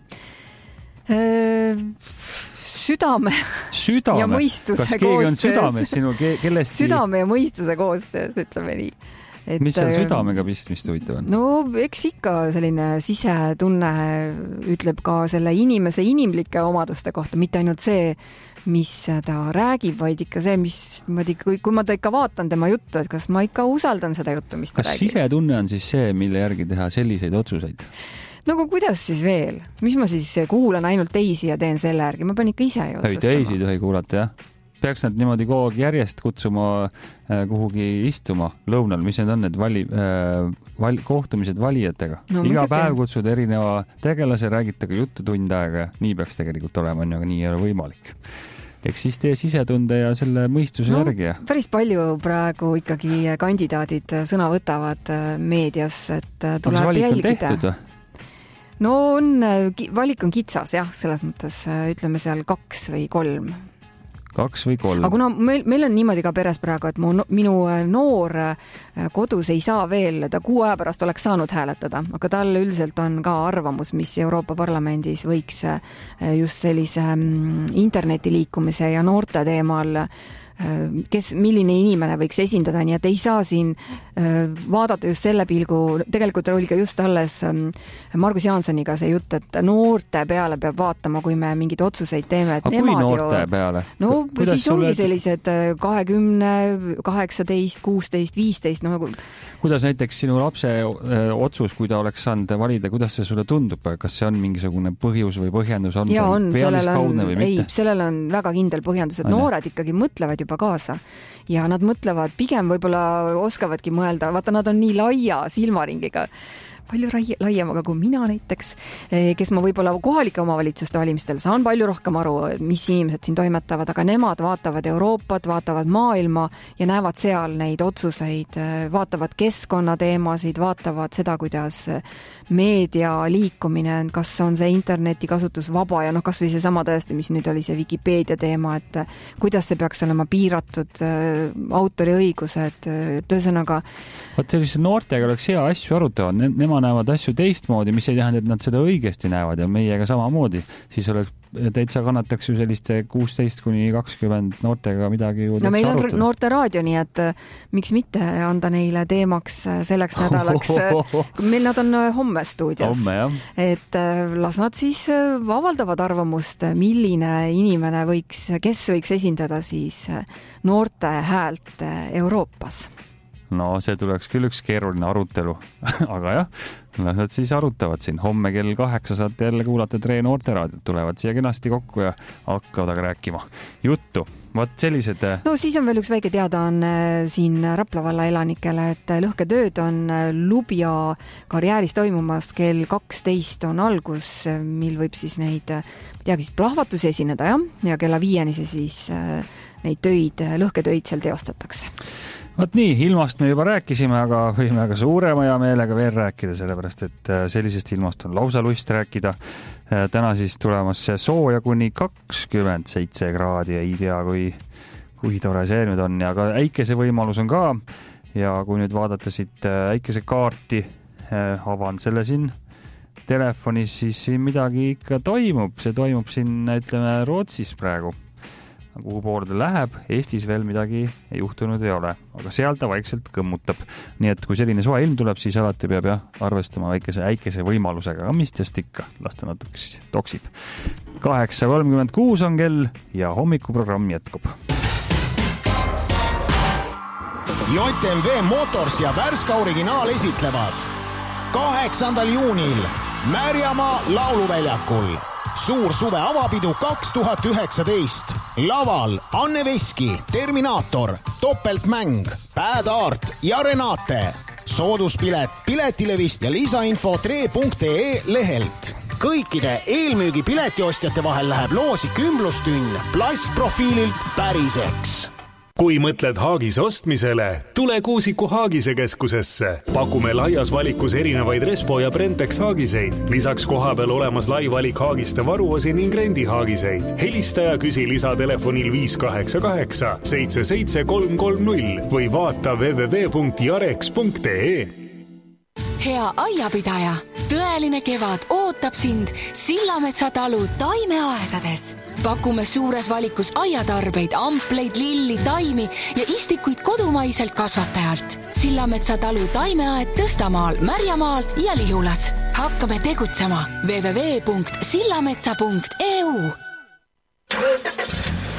Äh... südame, südame ja mõistuse koostöös. Kas keegi on südames sinu, kellest? Südame ja mõistuse koostöös, ütleme nii. Et, mis seal südamega pistmist huvitav on? No eks ikka selline sisetunne ütleb ka selle inimese inimlike omaduste kohta, mitte ainult see, mis ta räägib, vaid ikka see, mis kui, kui ma ta ikka vaatan tema juttu, et kas ma ikka usaldan seda juttu, mis ta kas räägib. Kas sisetunne on siis see, mille järgi teha selliseid otsuseid? No aga kuidas siis veel? Mis ma siis kuulan ainult teisi ja teen selle järgi? Ma pean ikka ise ju otsustama. Ei, teisi tohi kuulata, jah. peaks nad niimoodi kogu aeg järjest kutsuma äh, kuhugi istuma lõunal, mis need on need vali, äh, val, kohtumised valijatega. No, iga päev tean. Kutsud erineva tegelase, räägitage juttu tund aega, nii peaks tegelikult olema, on ju, aga nii ei ole võimalik. Eks siis teie sisetunde ja selle mõistuse no, järgi. Päris palju praegu ikkagi kandidaadid sõna võtavad meedias, et tuleb jälgida. No on, valik on kitsas, jah, selles mõttes ütleme seal kaks või kolm. Kaks või kolm. Aga kuna meil, meil on niimoodi ka peres praegu, et mu, minu noor kodus ei saa veel, ta kuu aja pärast oleks saanud hääletada, aga tal üldiselt on ka arvamus, mis Euroopa Parlamendis võiks just sellise interneti liikumise ja noorte teemal kes, milline inimene võiks esindada, nii et ei saa siin vaadata just selle pilgu, tegelikult oli ka just alles Margus Jaansoniga see jutt, et noorte peale peab vaatama, kui me mingid otsuseid teeme. Aga kui noorte ju, peale? No Kuidas siis ongi sulle... sellised kahekümne, kaheksateist, kuusteist, viisteist, no kuidas näiteks sinu lapse otsus, kui ta oleks saanud valida, kuidas see sulle tundub? Kas see on mingisugune põhjus või põhjendus? On ja on, sellel on, või ei, sellel on väga kindel põhjendus, et Aine. Noored ikkagi mõtlevad juba kaasa ja nad mõtlevad, pigem võib-olla oskavadki mõelda, vaata, nad on nii laia silmaringiga, palju laiemaga kui mina näiteks, kes ma võib-olla kohalike omavalitsuste valimistel saan palju rohkem aru, mis inimesed siin toimetavad, aga nemad vaatavad Euroopat, vaatavad maailma ja näevad seal neid otsuseid, vaatavad keskkonnateemasid, vaatavad seda, kuidas meedia liikumine, kas on see interneti kasutus vaba ja noh, kas või see sama tõesti, mis nüüd oli see Wikipedia teema, et kuidas see peaks olema piiratud autoriõigused, tõesõnaga. Vaat sellise noortega oleks hea asju arutavad, nemad näevad asju teistmoodi, mis ei tähenda, et nad seda õigesti näevad ja meiega samamoodi. Siis oleks täitsa kannataks ju selliste kuusteist kuni kakskümmend noortega midagi ju no meil on arutada. Noorte raadio, nii et miks mitte anda neile teemaks selleks nädalaks. Meil nad on homme stuudios. Homme, jah. Et las nad siis avaldavad arvamust, milline inimene võiks, kes võiks esindada siis noorte häält Euroopas. No see tuleks küll üks keeruline arutelu, aga jah, las nad siis arutavad siin. Homme kell kaheksa saate jälle kuulata Tre noorteraadiot, tulevad siia kenasti kokku ja hakkavad aga rääkima juttu. Vaat sellised... No siis on veel üks väike teada on siin Rapla valla elanikele, et lõhketööd on Lubja karjääris toimumas, kell kaksteist on algus, mil võib siis neid teagi siis plahvatusi esineda ja, ja kella viieni see siis neid töid, lõhketöid seal teostatakse. Vaat nii, ilmast me juba rääkisime, aga võime aga suurema ja meelega veel rääkida, sellepärast et sellisest ilmast on lausa lust rääkida. Täna siis tulemas sooja kuni kakskümmend seitse kraadi ja ei tea, kui, kui tore see nüüd on. Ja ka äikese võimalus on ka. Ja kui nüüd vaadata siit äikese kaarti, avan selle siin telefonis, siis siin midagi ikka toimub. See toimub siin, ütleme, Rootsis praegu. Kuhu poole ta läheb, Eestis veel midagi juhtunud ei ole, aga seal ta vaikselt kõmmutab. Nii et kui selline soe ilm tuleb, siis alati peab jah, arvestama väikese, äikese võimalusega, aga mis test ikka, lasta natuke toksib. kaheksa kolmkümmend kuus on kell ja hommikuprogramm jätkub. J M V Motors ja Värska Originaal esitlevad kaheksandal juunil Märjamaa lauluväljakul suur suve avapidu kaks tuhat üheksateist. Laval Anne Veski, Terminaator, Topeltmäng, Bad Art ja Renate. Sooduspilet Piletilevist ja lisainfo tre punkt ee lehelt. Kõikide eelmüügi piletiostjate vahel läheb loosi kümblustünn plastprofiililt päriseks. Kui mõtled Haagis ostmisele, tule Kuusiku Haagise keskusesse. Pakume laias valikus erinevaid Respo ja Brentex haagiseid. Lisaks koha peal olemas lai valik haagiste varuosi ning rendi haagiseid. Helista ja küsi lisatelefonil viis kaheksa kaheksa seitse seitse kolm kolm null või vaata w w w punkt jareks punkt ee. Hea aiapidaja, tõeline kevad ootab sind Sillametsa talu taimeaedades. Pakume suures valikus aiatarbeid, ampleid, lilli, taimi ja istikuid kodumaiselt kasvatajalt. Sillametsa talu taimeaed Tõstamaal, Märjamaal ja Lihulas. Hakkame tegutsema w w w punkt sillametsa punkt e u.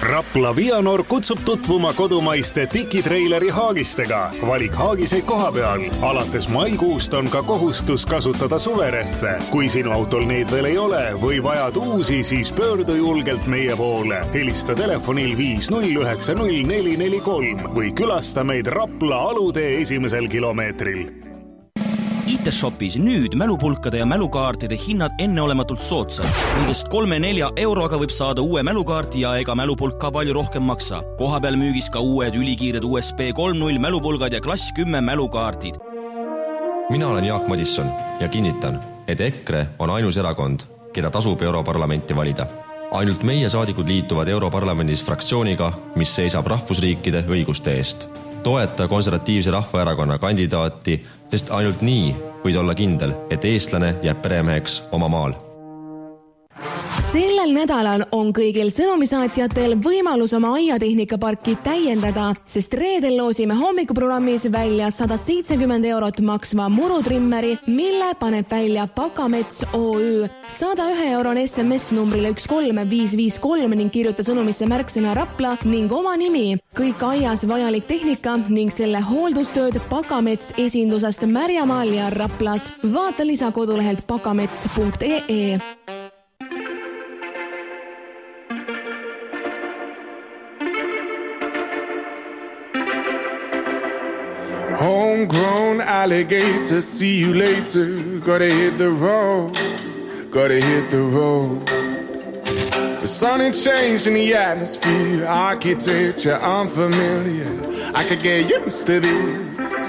Rapla Vianor kutsub tutvuma kodumaiste tikitreileri haagistega. Valik haagiseid koha peal. Alates maikuust on ka kohustus kasutada suverehve. Kui sinu autol neid veel ei ole või vajad uusi, siis pöördu julgelt meie poole. Helista telefonil viis null üheksa null neli neli kolm või külasta meid Rapla alutee esimesel kilomeetril. I T-shopis nüüd mälupulkade ja mälukaartide hinnad enneolematult soodsad. Kõigest kolme-nelja euroga võib saada uue mälukaarti ja ega mälupulk ka palju rohkem maksa. Koha peal müügis ka uued ülikiired U S B kolm null mälupulgad ja klass kümme mälukaardid. Mina olen Jaak Madisson ja kinnitan, et EKRE on ainus erakond, keda tasub Europarlamenti valida. Ainult meie saadikud liituvad Europarlamendis fraktsiooniga, mis seisab rahvusriikide õiguste eest. Toeta konservatiivse rahvaerakonna kandidaati, sest ainult nii võid olla kindel, et eestlane jääb peremeheks oma maal. Sellel nädalal on kõigil sõnumisaatjatel võimalus oma aiatehnikaparki täiendada, sest reedel loosime hommikuprogrammis välja sada seitsekümmend eurot maksva murutrimmeri, mille paneb välja Pakamets O Ü. sada ühe euron S M S numbrile üks kolm viis viis kolm ning kirjuta sõnumisse märksõna Rapla ning oma nimi. Kõik aias vajalik tehnika ning selle hooldustööd Pakamets esindusest Märjamaal ja Raplas. Vaata lisa kodulehelt pakamets punkt E E. Homegrown alligator, see you later. Gotta hit the road, gotta hit the road. The sun ain't changed in the atmosphere. Architecture unfamiliar, I could get used to this.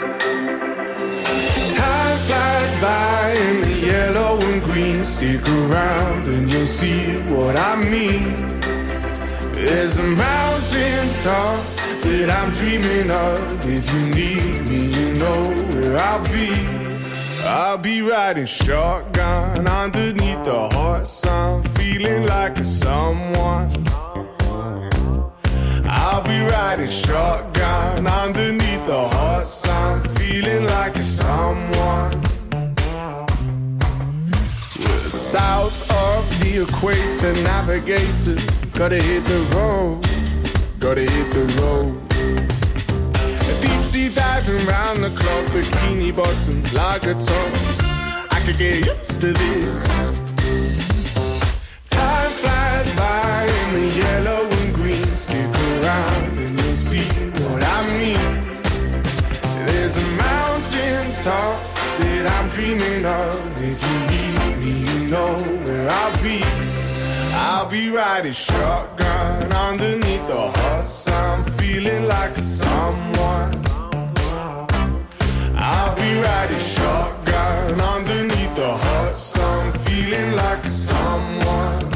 Time flies by in the yellow and green. Stick around and you'll see what I mean. There's a mountain top that I'm dreaming of. If you need me, you know where I'll be. I'll be riding shotgun underneath the hot sun, feeling like a someone. I'll be riding shotgun underneath the hot sun, feeling like a someone. We're south of the equator, navigator. Gotta hit the road, gotta hit the road. Deep sea diving round the clock, bikini bottoms, lager tops. I could get used to this. Time flies by in the yellow and green. Stick around and you'll see what I mean. There's a mountain top that I'm dreaming of. If you need me, you know where I'll be. I'll be riding shotgun underneath the hot sun, feeling like a someone. I'll be riding shotgun underneath the hot sun, feeling like a someone.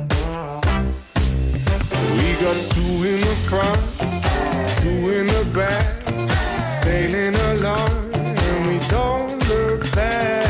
We got two in the front, two in the back, sailing along and we don't look back.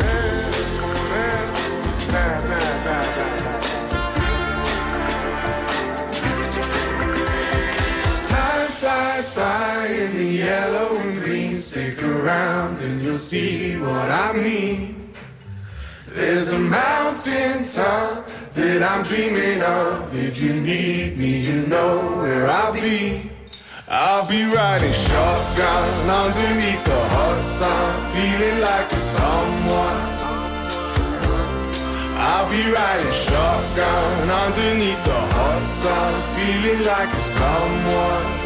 Flies by in the yellow and green. Stick around and you'll see what I mean. There's a mountain top that I'm dreaming of. If you need me, you know where I'll be. I'll be riding shotgun underneath the hot sun, feeling like a someone. I'll be riding shotgun underneath the hot sun, feeling like a someone.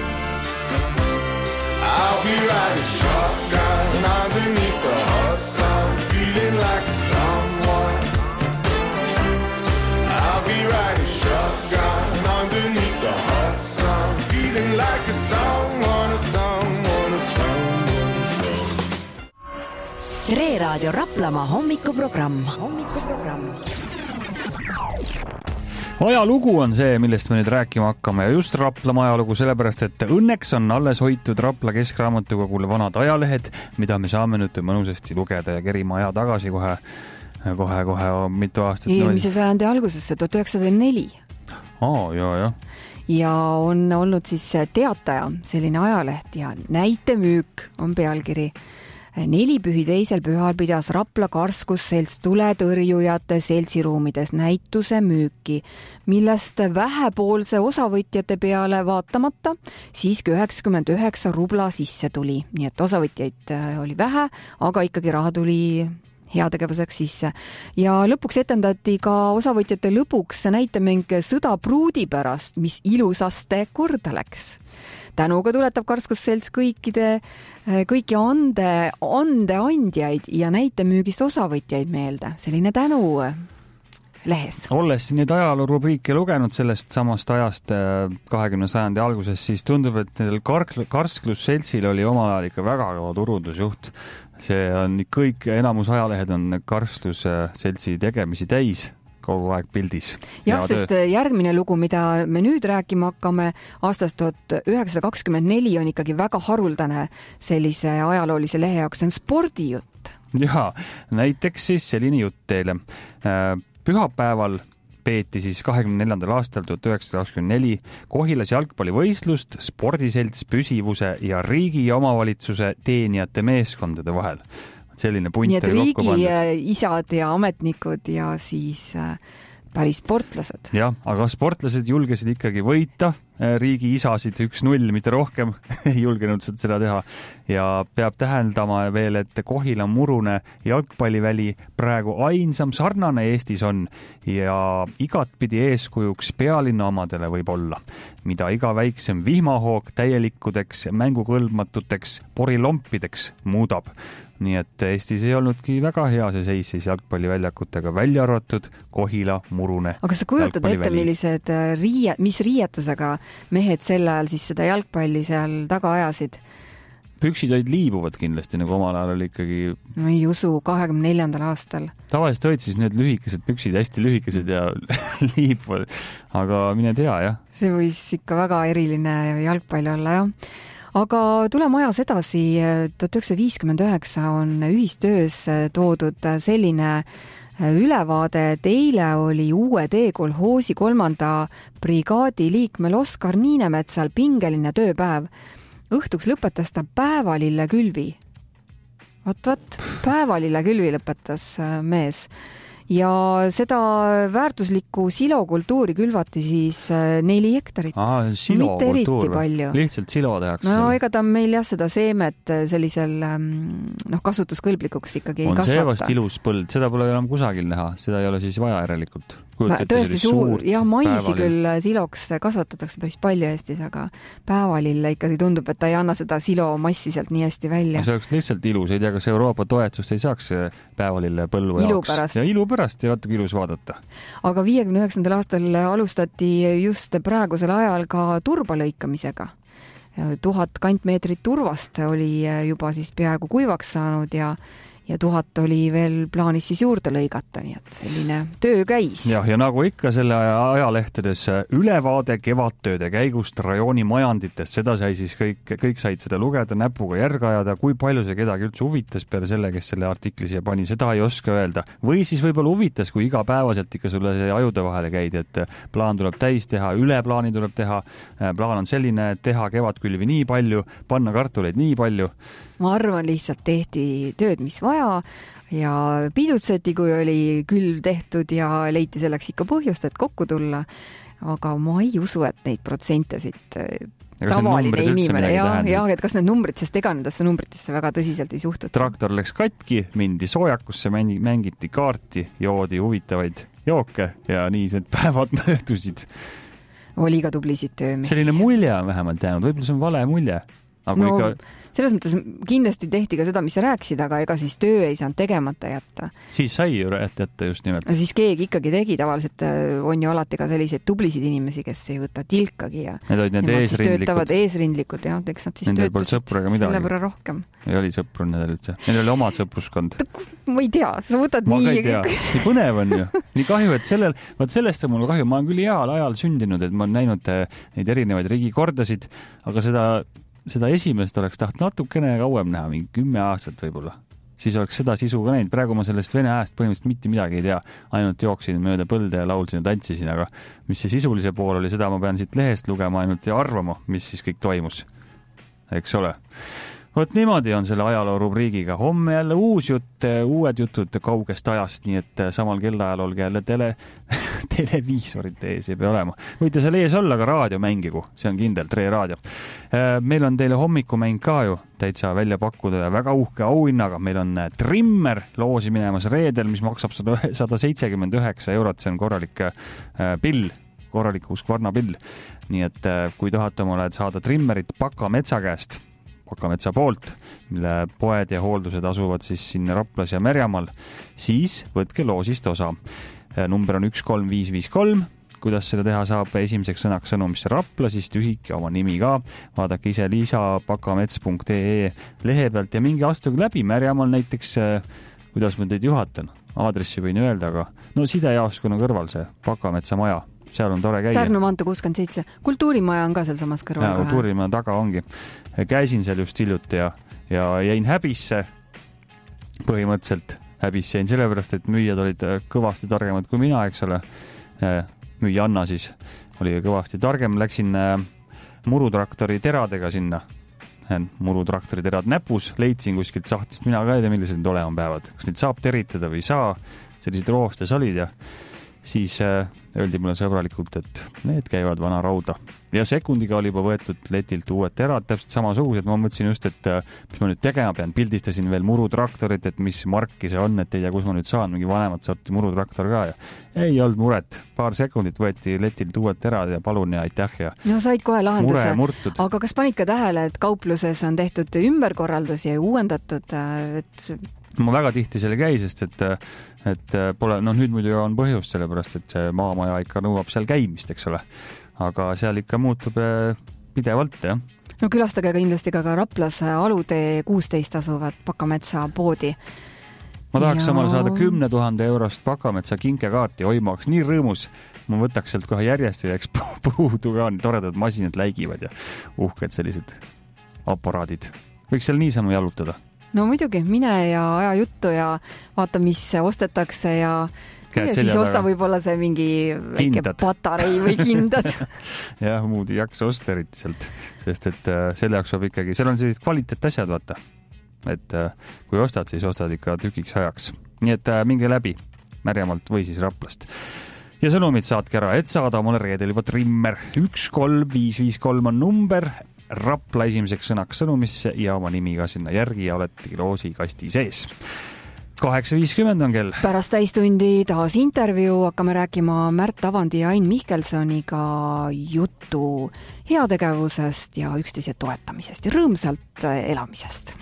I'll be riding shotgun underneath the hot sun, feeling like a someone. I'll be riding shotgun underneath the hot sun, feeling like a someone, a someone, a someone, a someone. Tre Raadio Raplamaa hommikuprogramm. hommikuprogramm. Ajalugu on see, millest me nüüd rääkima hakkame ja just Raplamaa ajalugu, sellepärast et õnneks on alles hoitud Rapla Keskraamatukogul vanad ajalehed, mida me saame nüüd mõnusasti lugeda ja kerima aja tagasi kohe, kohe, kohe mitu aastat. Eelmise sajandi algusesse, tuhat üheksasada neli. Aa, joo, joo. Ja on olnud siis Teataja, selline ajaleht ja näitemüük on pealkiri. nelipühi teisel pühal pidas Rapla Karskusselts tuletõrjujate seltsiruumides näituse müüki, millest vähepoolse osavõtjate peale vaatamata siiski üheksakümmend üheksa rubla sisse tuli. Nii et osavõtjaid oli vähe, aga ikkagi raha tuli heategevuseks sisse. Ja lõpuks etendati ka osavõtjate lõpuks näitemäng Sõda pruudi pärast, mis ilusaste korda läks. Tänuga tuletab Karskusselts kõikide, kõiki ande, andeandjaid ja näitemüügist osavõtjaid meelde. Selline tänu lehes. Olles neid ajaloorubriike lugenud sellest samast ajast kahekümne sajandi alguses, siis tundub, et Karskusseltsil oli omal ajal ikka väga kõva turundusjuht. See on kõik, enamus ajalehed on Karskusseltsi tegemisi täis kogu aeg pildis. Jah, sest järgmine lugu, mida me nüüd rääkima hakkame, aastast tuhat üheksasada kakskümmend neli on ikkagi väga haruldane sellise ajaloolise lehe jaoks, see on spordijutt. Jaa, näiteks siis selline jutt teile. Pühapäeval peeti siis kahekümne neljandal aastal tuhat üheksasada kakskümmend neli Kohilas jalgpallivõistlust spordiselts püsivuse ja riigi ja omavalitsuse teenijate meeskondade vahel. Selline punt nii et riigi isad ja ametnikud ja siis päris sportlased. Jah, aga sportlased julgesid ikkagi võita riigi isasid üks null, mitte rohkem ei julgenud seda teha. Ja peab täheldama veel, et Kohila murune jalgpalliväli praegu ainsam sarnane Eestis on ja igatpidi eeskujuks pealinna omadele võib olla, mida iga väiksem vihmahoog täielikudeks mängukõlbmatuteks porilompideks muudab. Nii et Eestis ei olnudki väga hea see seis siis jalgpalliväljakutega välja arvatud Kohila murune. Aga sa kujutad ette, millised riiet, mis riietusega mehed sel ajal siis seda jalgpalli seal taga ajasid? Püksid olid liibuvad kindlasti, nagu omal ajal oli ikkagi... No ei usu, kahekümne neljandal aastal. Tavaliselt olid siis need lühikesed püksid, hästi lühikesed ja liibuvad, aga mine tea, jah. See võis ikka väga eriline jalgpalli olla, jah. Aga tuleme ajas edasi, tuhat üheksasada viiskümmend üheksa on ühistöös toodud selline ülevaade, et eile oli Uue tee kolhoosi kolmanda brigaadi liikmel Oskar Niinemetsal pingeline tööpäev. Õhtuks lõpetas ta päevalille külvi. Vat, vat, päevalille külvi lõpetas mees. Ja seda väärtuslikku silokultuuri külvati siis neli hektarit. Aa, silokultuur. Lihtsalt silo tehakse. No ega ta meil jah seda seemet sellisel no, kasutuskõlblikuks ikkagi ei on kasvata. On see vast ilus põld, seda pole enam kusagil näha, seda ei ole siis vaja järelikult. Tõesti suur, jah, maisi küll siloks kasvatatakse päris palju Eestis, aga päevalille ikkagi tundub, et ta ei anna seda silo massi sealt nii hästi välja. See oleks lihtsalt ilus, ei tea, kas Euroopa toetust ei saaks päevalille põllu ilu jaoks. Pärast. Ja ilu pärast ja vaata ilus vaadata. Aga viiekümne üheksandal aastal alustati just praegusel ajal ka turba lõikamisega. Tuhat kantmeetrit turvast oli juba siis peaaegu kuivaks saanud ja ja tuhat oli veel plaanis siis juurde lõigata, nii et selline töö käis. Jah, ja nagu ikka selle ajalehtedes ülevaade kevadtööde käigust rajooni majanditest, seda sai siis kõik, kõik said seda lugeda, näpuga järga ajada, kui palju see kedagi üldse huvitas peale selle, kes selle artikli siia pani, seda ei oska öelda. Või siis võib-olla huvitas, kui iga päevaselt ikka sulle see ajude vahele käid, et plaan tuleb täis teha, üle plaani tuleb teha, plaan on selline, teha kevadkülvi nii palju, panna kartuleid nii palju. Ma arvan, lihtsalt tehti tööd, mis vaja ja pidutseti, kui oli külv tehtud ja leiti selleks ikka põhjust, et kokku tulla. Aga ma ei usu, et neid protsentasid tavaline inimene. Ja, ja, et kas need numbrid, sest ega nendesse numbritesse väga tõsiselt ei suhtuta. Traktor läks katki, mindi soojakusse, mängiti kaarti, joodi huvitavaid jooke ja nii need päevad möödusid. Oli ka tublisid töömi. Selline mulje on vähemalt jäänud, võib-olla see on vale mulje. Aga no, ikka... selles mõttes kindlasti tehti ka seda, mis sa rääkisid, aga ega siis töö ei saanud tegemata jätta. Siis sai ju jätta just nimelt. No siis keegi ikkagi tegi, tavaliselt on ju alati ka selliseid tublisid inimesi, kes ei võta tilkagi ja need olid need eesrindlikud. eesrindlikud ja eks nad siis nendel töötasid selle võrra rohkem. Ei oli sõpru nendel üldse. Nendel oli oma sõpruskond. Ma ei tea, sa võtad ma nii... Ma ei tea, nii põnev on ju. Nii kahju, et sellel, vaat sellest on mul kahju. Ma olen küll heal ajal sündinud, et ma olen näinud neid erinevaid riigikordasid, aga seda seda esimest oleks taht natukene kauem näha, mingi kümme aastat võib-olla. Siis oleks seda sisu ka näinud. Praegu ma sellest vene ajast põhimõtteliselt mitte midagi ei tea. Ainult jooksin mööda põlde ja laulsin ja tantsisin, aga mis see sisulise pool oli, seda ma pean siit lehest lugema ainult ja arvama, mis siis kõik toimus. Eks ole. Vot niimoodi on selle ajaloo rubriigiga. Homme jälle uus jutt, uued jutud kaugest ajast, nii et samal kellaajal olge jälle tele, televiisorite ees ei pea olema. Võite seal ees olla ka raadio mängigu, see on kindel, Tre raadio. Meil on teile hommikumäng ka ju täitsa välja pakkuda ja väga uhke auhinnaga. Meil on Trimmer loosi minemas reedel, mis maksab sada seitsekümmend üheksa eurot, see on korralik pill, korralik Husqvarna pill. Nii et kui tahate omale saada Trimmerit Paka Metsa käest, Pakametsa poolt, mille poed ja hooldused asuvad siis siin Raplas ja Märjamaal, siis võtke loosist osa. Number on üks kolm viis viis kolm. Kuidas seda teha saab? Esimeseks sõnaks sõnumisse Rapla, siis tühik ja oma nimi ka. Vaadake ise liisa pakamets punkt ee lehe pealt ja mingi astuge läbi. Märjamaal näiteks, kuidas ma teid juhatan? Aadressi võin öelda, aga no sidejaoskonna kõrval see Pakametsa maja. Seal on tore käia. Pärnu maantu kuuskümmend seitse. Kultuurimaja on ka seal samas kõrval. Ja, kultuurimaja taga ongi. Käisin seal just hiljuti ja, ja jäin häbisse. Põhimõtteliselt häbisse jäin sellepärast, et müüjad olid kõvasti targemad kui mina, eks ole. Müüjanna siis oli kõvasti targem. Läksin murutraktori teradega sinna. Murutraktori terad näpus. Leidsin kuskilt sahtist. Mina ka ei tea, millised need olema päevad. Kas neid saab teritada või ei saa? Sellised roostes olid ja siis äh, öeldi mulle sõbralikult, et need käivad vana rauda. Ja sekundiga oli juba võetud letilt uued terad, täpselt samasugused. Ma mõtlesin just, et äh, mis ma nüüd tegema pean. Pildistasin veel murutraktorit, et mis marki see on, et ei tea, kus ma nüüd saan. Mingi vanemat sorti murutraktor ka. Ja ei olnud muret. Paar sekundit võeti letilt uued terad ja palun ja aitäh. Ja no said kohe lahenduse. Aga kas panid ka tähele, et kaupluses on tehtud ümberkorraldusi ja uuendatud, et ma väga tihti selle käi, sest et, et pole, noh nüüd muidu on põhjus sellepärast, et see maamaja ikka nõuab seal käimist, eks ole. Aga seal ikka muutub pidevalt, jah. No külastage kindlasti ka, ka Raplas Alutee kuusteist asuvat Pakametsa poodi. Ma tahaks ja samal saada kümne tuhande eurost Pakametsa kinkekaarti, oi ma oleks nii rõõmus. Ma võtaks sealt kohe järjest ja eks puudu ka, toredad masinad läigivad ja uhked sellised aparaadid. Võiks seal niisama jalutada. No muidugi, mine ja aja juttu ja vaata, mis ostetakse ja, ja siis osta võib-olla see mingi väike patarei või kindad. jah, muud ei jaksa osta eriti sealt, sest et selle jaoks saab ikkagi, seal on sellised kvaliteet asjad, vaata. Et kui ostad, siis ostad ikka tükiks ajaks. Nii et minge läbi Märjamaalt või siis Raplast. Ja sõnumid saatke ära, et saada omale reedel juba Trimmer. üks kolm viis viis kolm on number. Rapla esimeseks sõnaks sõnumisse ja oma nimi ka sinna järgi ja oletegi loosi kasti sees. kaheksa viiskümmend on kell. Pärast täistundi taas intervjuu hakkame rääkima Märt Avandi ja Ain Mihkelsoniga juttu heategevusest ja üksteise toetamisest ja rõõmsalt elamisest.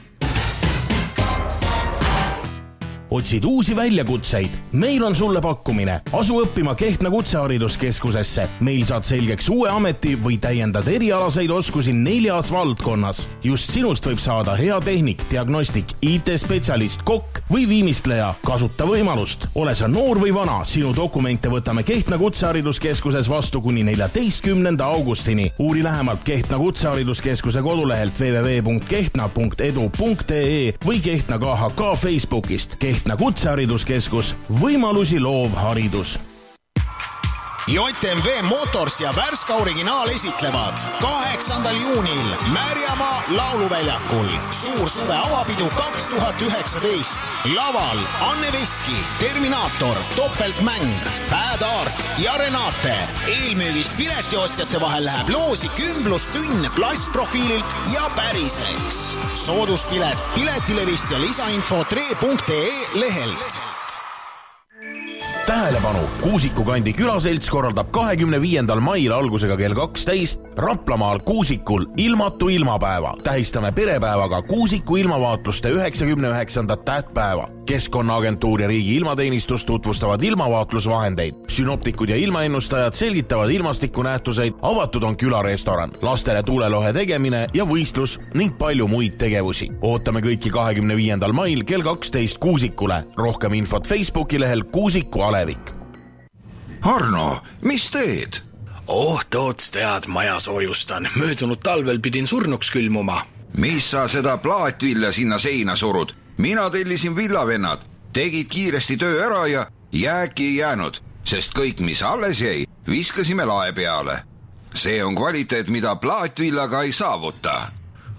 Otsid uusi väljakutseid? Meil on sulle pakkumine. Asu õppima Kehtna kutsehariduskeskusesse. Meil saad selgeks uue ameti või täiendad erialaseid oskusi neljas valdkonnas. Just sinust võib saada hea tehnik, diagnostik, I T-spetsialist, kokk või viimistleja. Kasuta võimalust. Ole sa noor või vana, sinu dokumente võtame Kehtna kutsehariduskeskuses vastu kuni neljateistkümnenda augustini. Uuri lähemalt Kehtna kutsehariduskeskuse kodulehelt w w w punkt kehtna punkt edu punkt ee või Kehtna K H K Facebookist. Kehtna kutsehariduskeskus, võimalusi loov haridus. J M V Motors ja Värska originaal esitlevad kaheksandal juunil Märjamaa lauluväljakul suur suve avapidu kaks tuhat üheksateist. Laval Anne Veski, Terminaator, Topeltmäng, Bad Art ja Renate. Eelmüügist piletiostjate vahel läheb loosi kümblustünn plastprofiililt ja päriseks. Sooduspilet Piletilevist ja lisainfo tre punkt ee lehelt. Tähelepanu! Kuusiku kandi külaselts korraldab kahekümne viiendal mail algusega kell kaksteist Raplamaal Kuusikul ilmatu ilmapäeva. Tähistame perepäevaga Kuusiku ilmavaatluste üheksakümne üheksandat tähtpäeva. Keskkonnaagentuur ja riigi ilmateenistus tutvustavad ilmavaatlusvahendeid. Synoptikud ja ilmaennustajad selgitavad ilmastikunähtuseid, avatud on külarestoran, lastele tuulelohe tegemine ja võistlus ning palju muid tegevusi. Ootame kõiki kahekümne viiendal mail kell kaksteist Kuusikule. Rohkem infot Facebooki lehel Kuusiku Alevik. Arno, mis teed? Oh, toots tead, maja soojustan. Möödunud talvel pidin surnuks külmuma. Mis sa seda plaatvilla sinna seina surud? Mina tellisin villavennad. Tegid kiiresti töö ära ja jääki ei jäänud, sest kõik, mis alles jäi, viskasime lae peale. See on kvaliteet, mida plaatvillaga ei saavuta.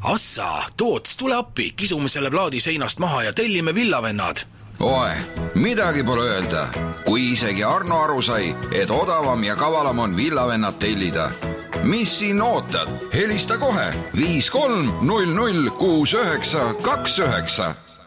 Assa, Toots, tule appi, kisume selle plaadi seinast maha ja tellime villavennad. Oe, midagi pole öelda, kui isegi Arno aru sai, et odavam ja kavalam on villavennad tellida. Mis siin ootad? Helista kohe viis kolm null null kuus üheksa kaks üheksa.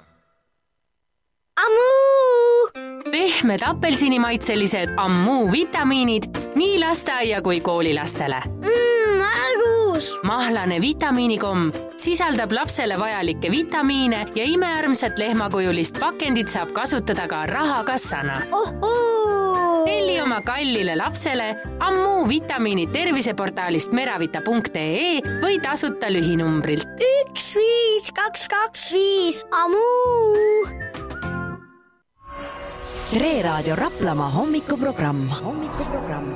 Ammuu! Pehmed apelsinimaitselised Ammuu vitamiinid nii lasteaia kui koolilastele. Mmm, argus! Mahlane vitamiinikomm sisaldab lapsele vajalikke vitamiine ja imearmsat lehmakujulist pakendit saab kasutada ka rahakassana. Ohoo! Telli oma kallile lapsele Ammuu vitamiinid terviseportaalist meravita punkt ee või tasuta lühinumbrilt. üks viis kaks kaks viis Ammuu! Tre Raadio Raplamaa hommikuprogramm. hommikuprogramm.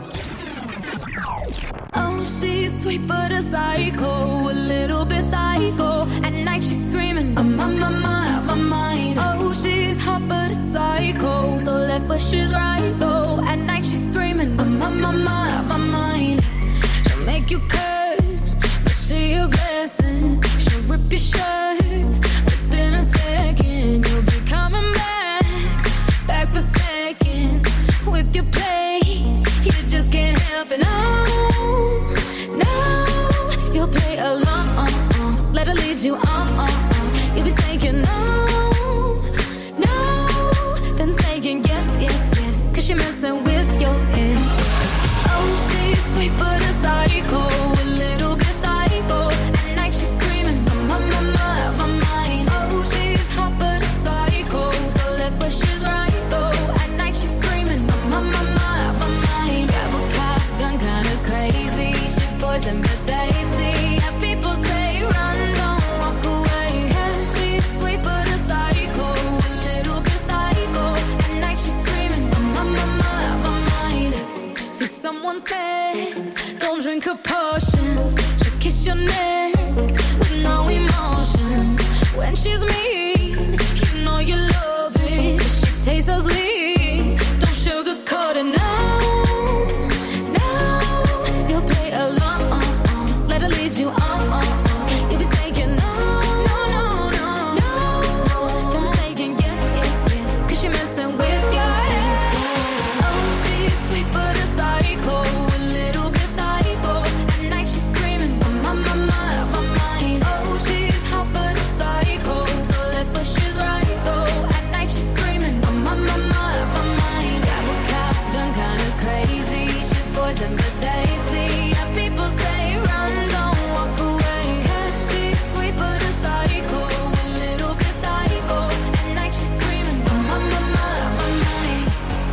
Oh, she's sweet but a psycho, a little bit psycho. At night she's screaming, I'm on my mind, my mind. Oh, she's hot but a psycho, so left but she's right though. At night she's screaming, I'm on my mind, my mind. She'll make you curse, but she a blessing. She'll rip your shirt, within a second you'll be coming back, back for second with your play. You just can't help it, no. No, you'll play along, uh, uh, let her lead you on, uh, uh. You'll be saying no, no, then saying yes, yes, yes, cause you're messing with your head. Oh, she's sweet but a psycho, a little bit psycho. At night she's screaming, my, my, my, my mind. Oh, she's hot but a psycho, so left but she's right though. At night she's screaming, my, my, my, my mind. Grab a cop gun, kinda crazy. She's poison but tasty. And people say run, don't walk away. Yeah, she's sweet but a psycho, a little bit psycho. At night she's screaming, my, my, my, my mind. So someone said, don't drink her potions. She'll kiss your neck with no emotion. When she's mean, you know you love it. She tastes so sweet, don't sugarcoat it, no. No, you'll play along, uh, uh. Let her lead you on, uh, uh. You'll be saying no, no, no, no, no. Then saying yes, yes, yes, cause you're messing with your head. Oh, she's sweet but a psycho, a little bit psycho. At night she's screaming, my, my, my, my mind. Oh, she's hot but a psycho, so left but she's right though. At night she's screaming, my, my, my, my mind. Grab a cop gun, kinda crazy. She's poison but tasty. And people say run, don't walk away. Yeah, she's sweet but a psycho, a little bit psycho. At night she's screaming, my, my, my, my mind.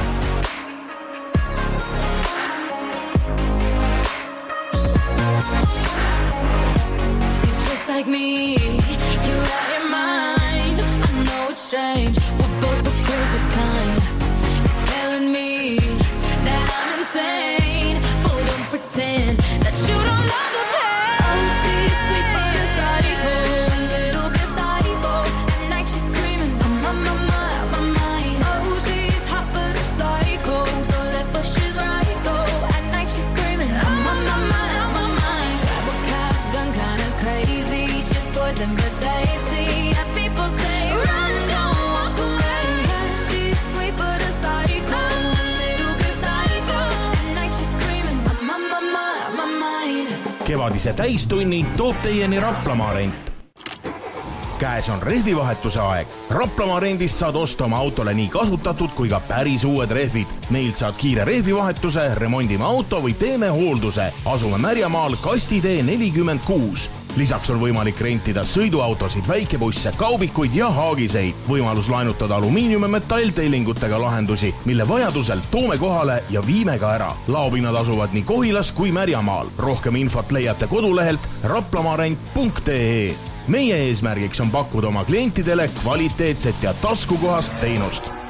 You're just like me, you're out your mind. I know it's strange, we're both the crazy kind. You're telling me that I'm insane, but don't pretend that you don't love the pain. Oh, she's sweet but a psycho, a little bit psycho. At night she's screaming, my, my, my, my mind. Oh, she's hot but a psycho, so left but she's right though. At night she's screaming, my, my, my, my mind. Grab a cop gun, kinda crazy. She's poison but tasty. And people say run, don't walk away. Yeah, she's sweet but a psycho, a little bit psycho. At night she's screaming, my, my, my, my mind. Kevadise täistunni toob teieni Raplamaa rent. Käes on rehvivahetuse aeg. Raplamaa rendist saad osta oma autole nii kasutatud kui ka päris uued rehvid. Meilt saad kiire rehvivahetuse, remondime auto või teeme hoolduse. Asume Märjamaal Kastitee nelikümmend kuus. Lisaks on võimalik rentida sõiduautosid, väikebusse, kaubikuid ja haagiseid. Võimalus laenutada alumiinium- ja metalltellingutega lahendusi, mille vajadusel toome kohale ja viime ka ära. Laopinnad asuvad nii Kohilas kui Märjamaal. Rohkem infot leiate kodulehelt raplamaarent punkt ee. Meie eesmärgiks on pakkuda oma klientidele kvaliteetset ja taskukohast teenust.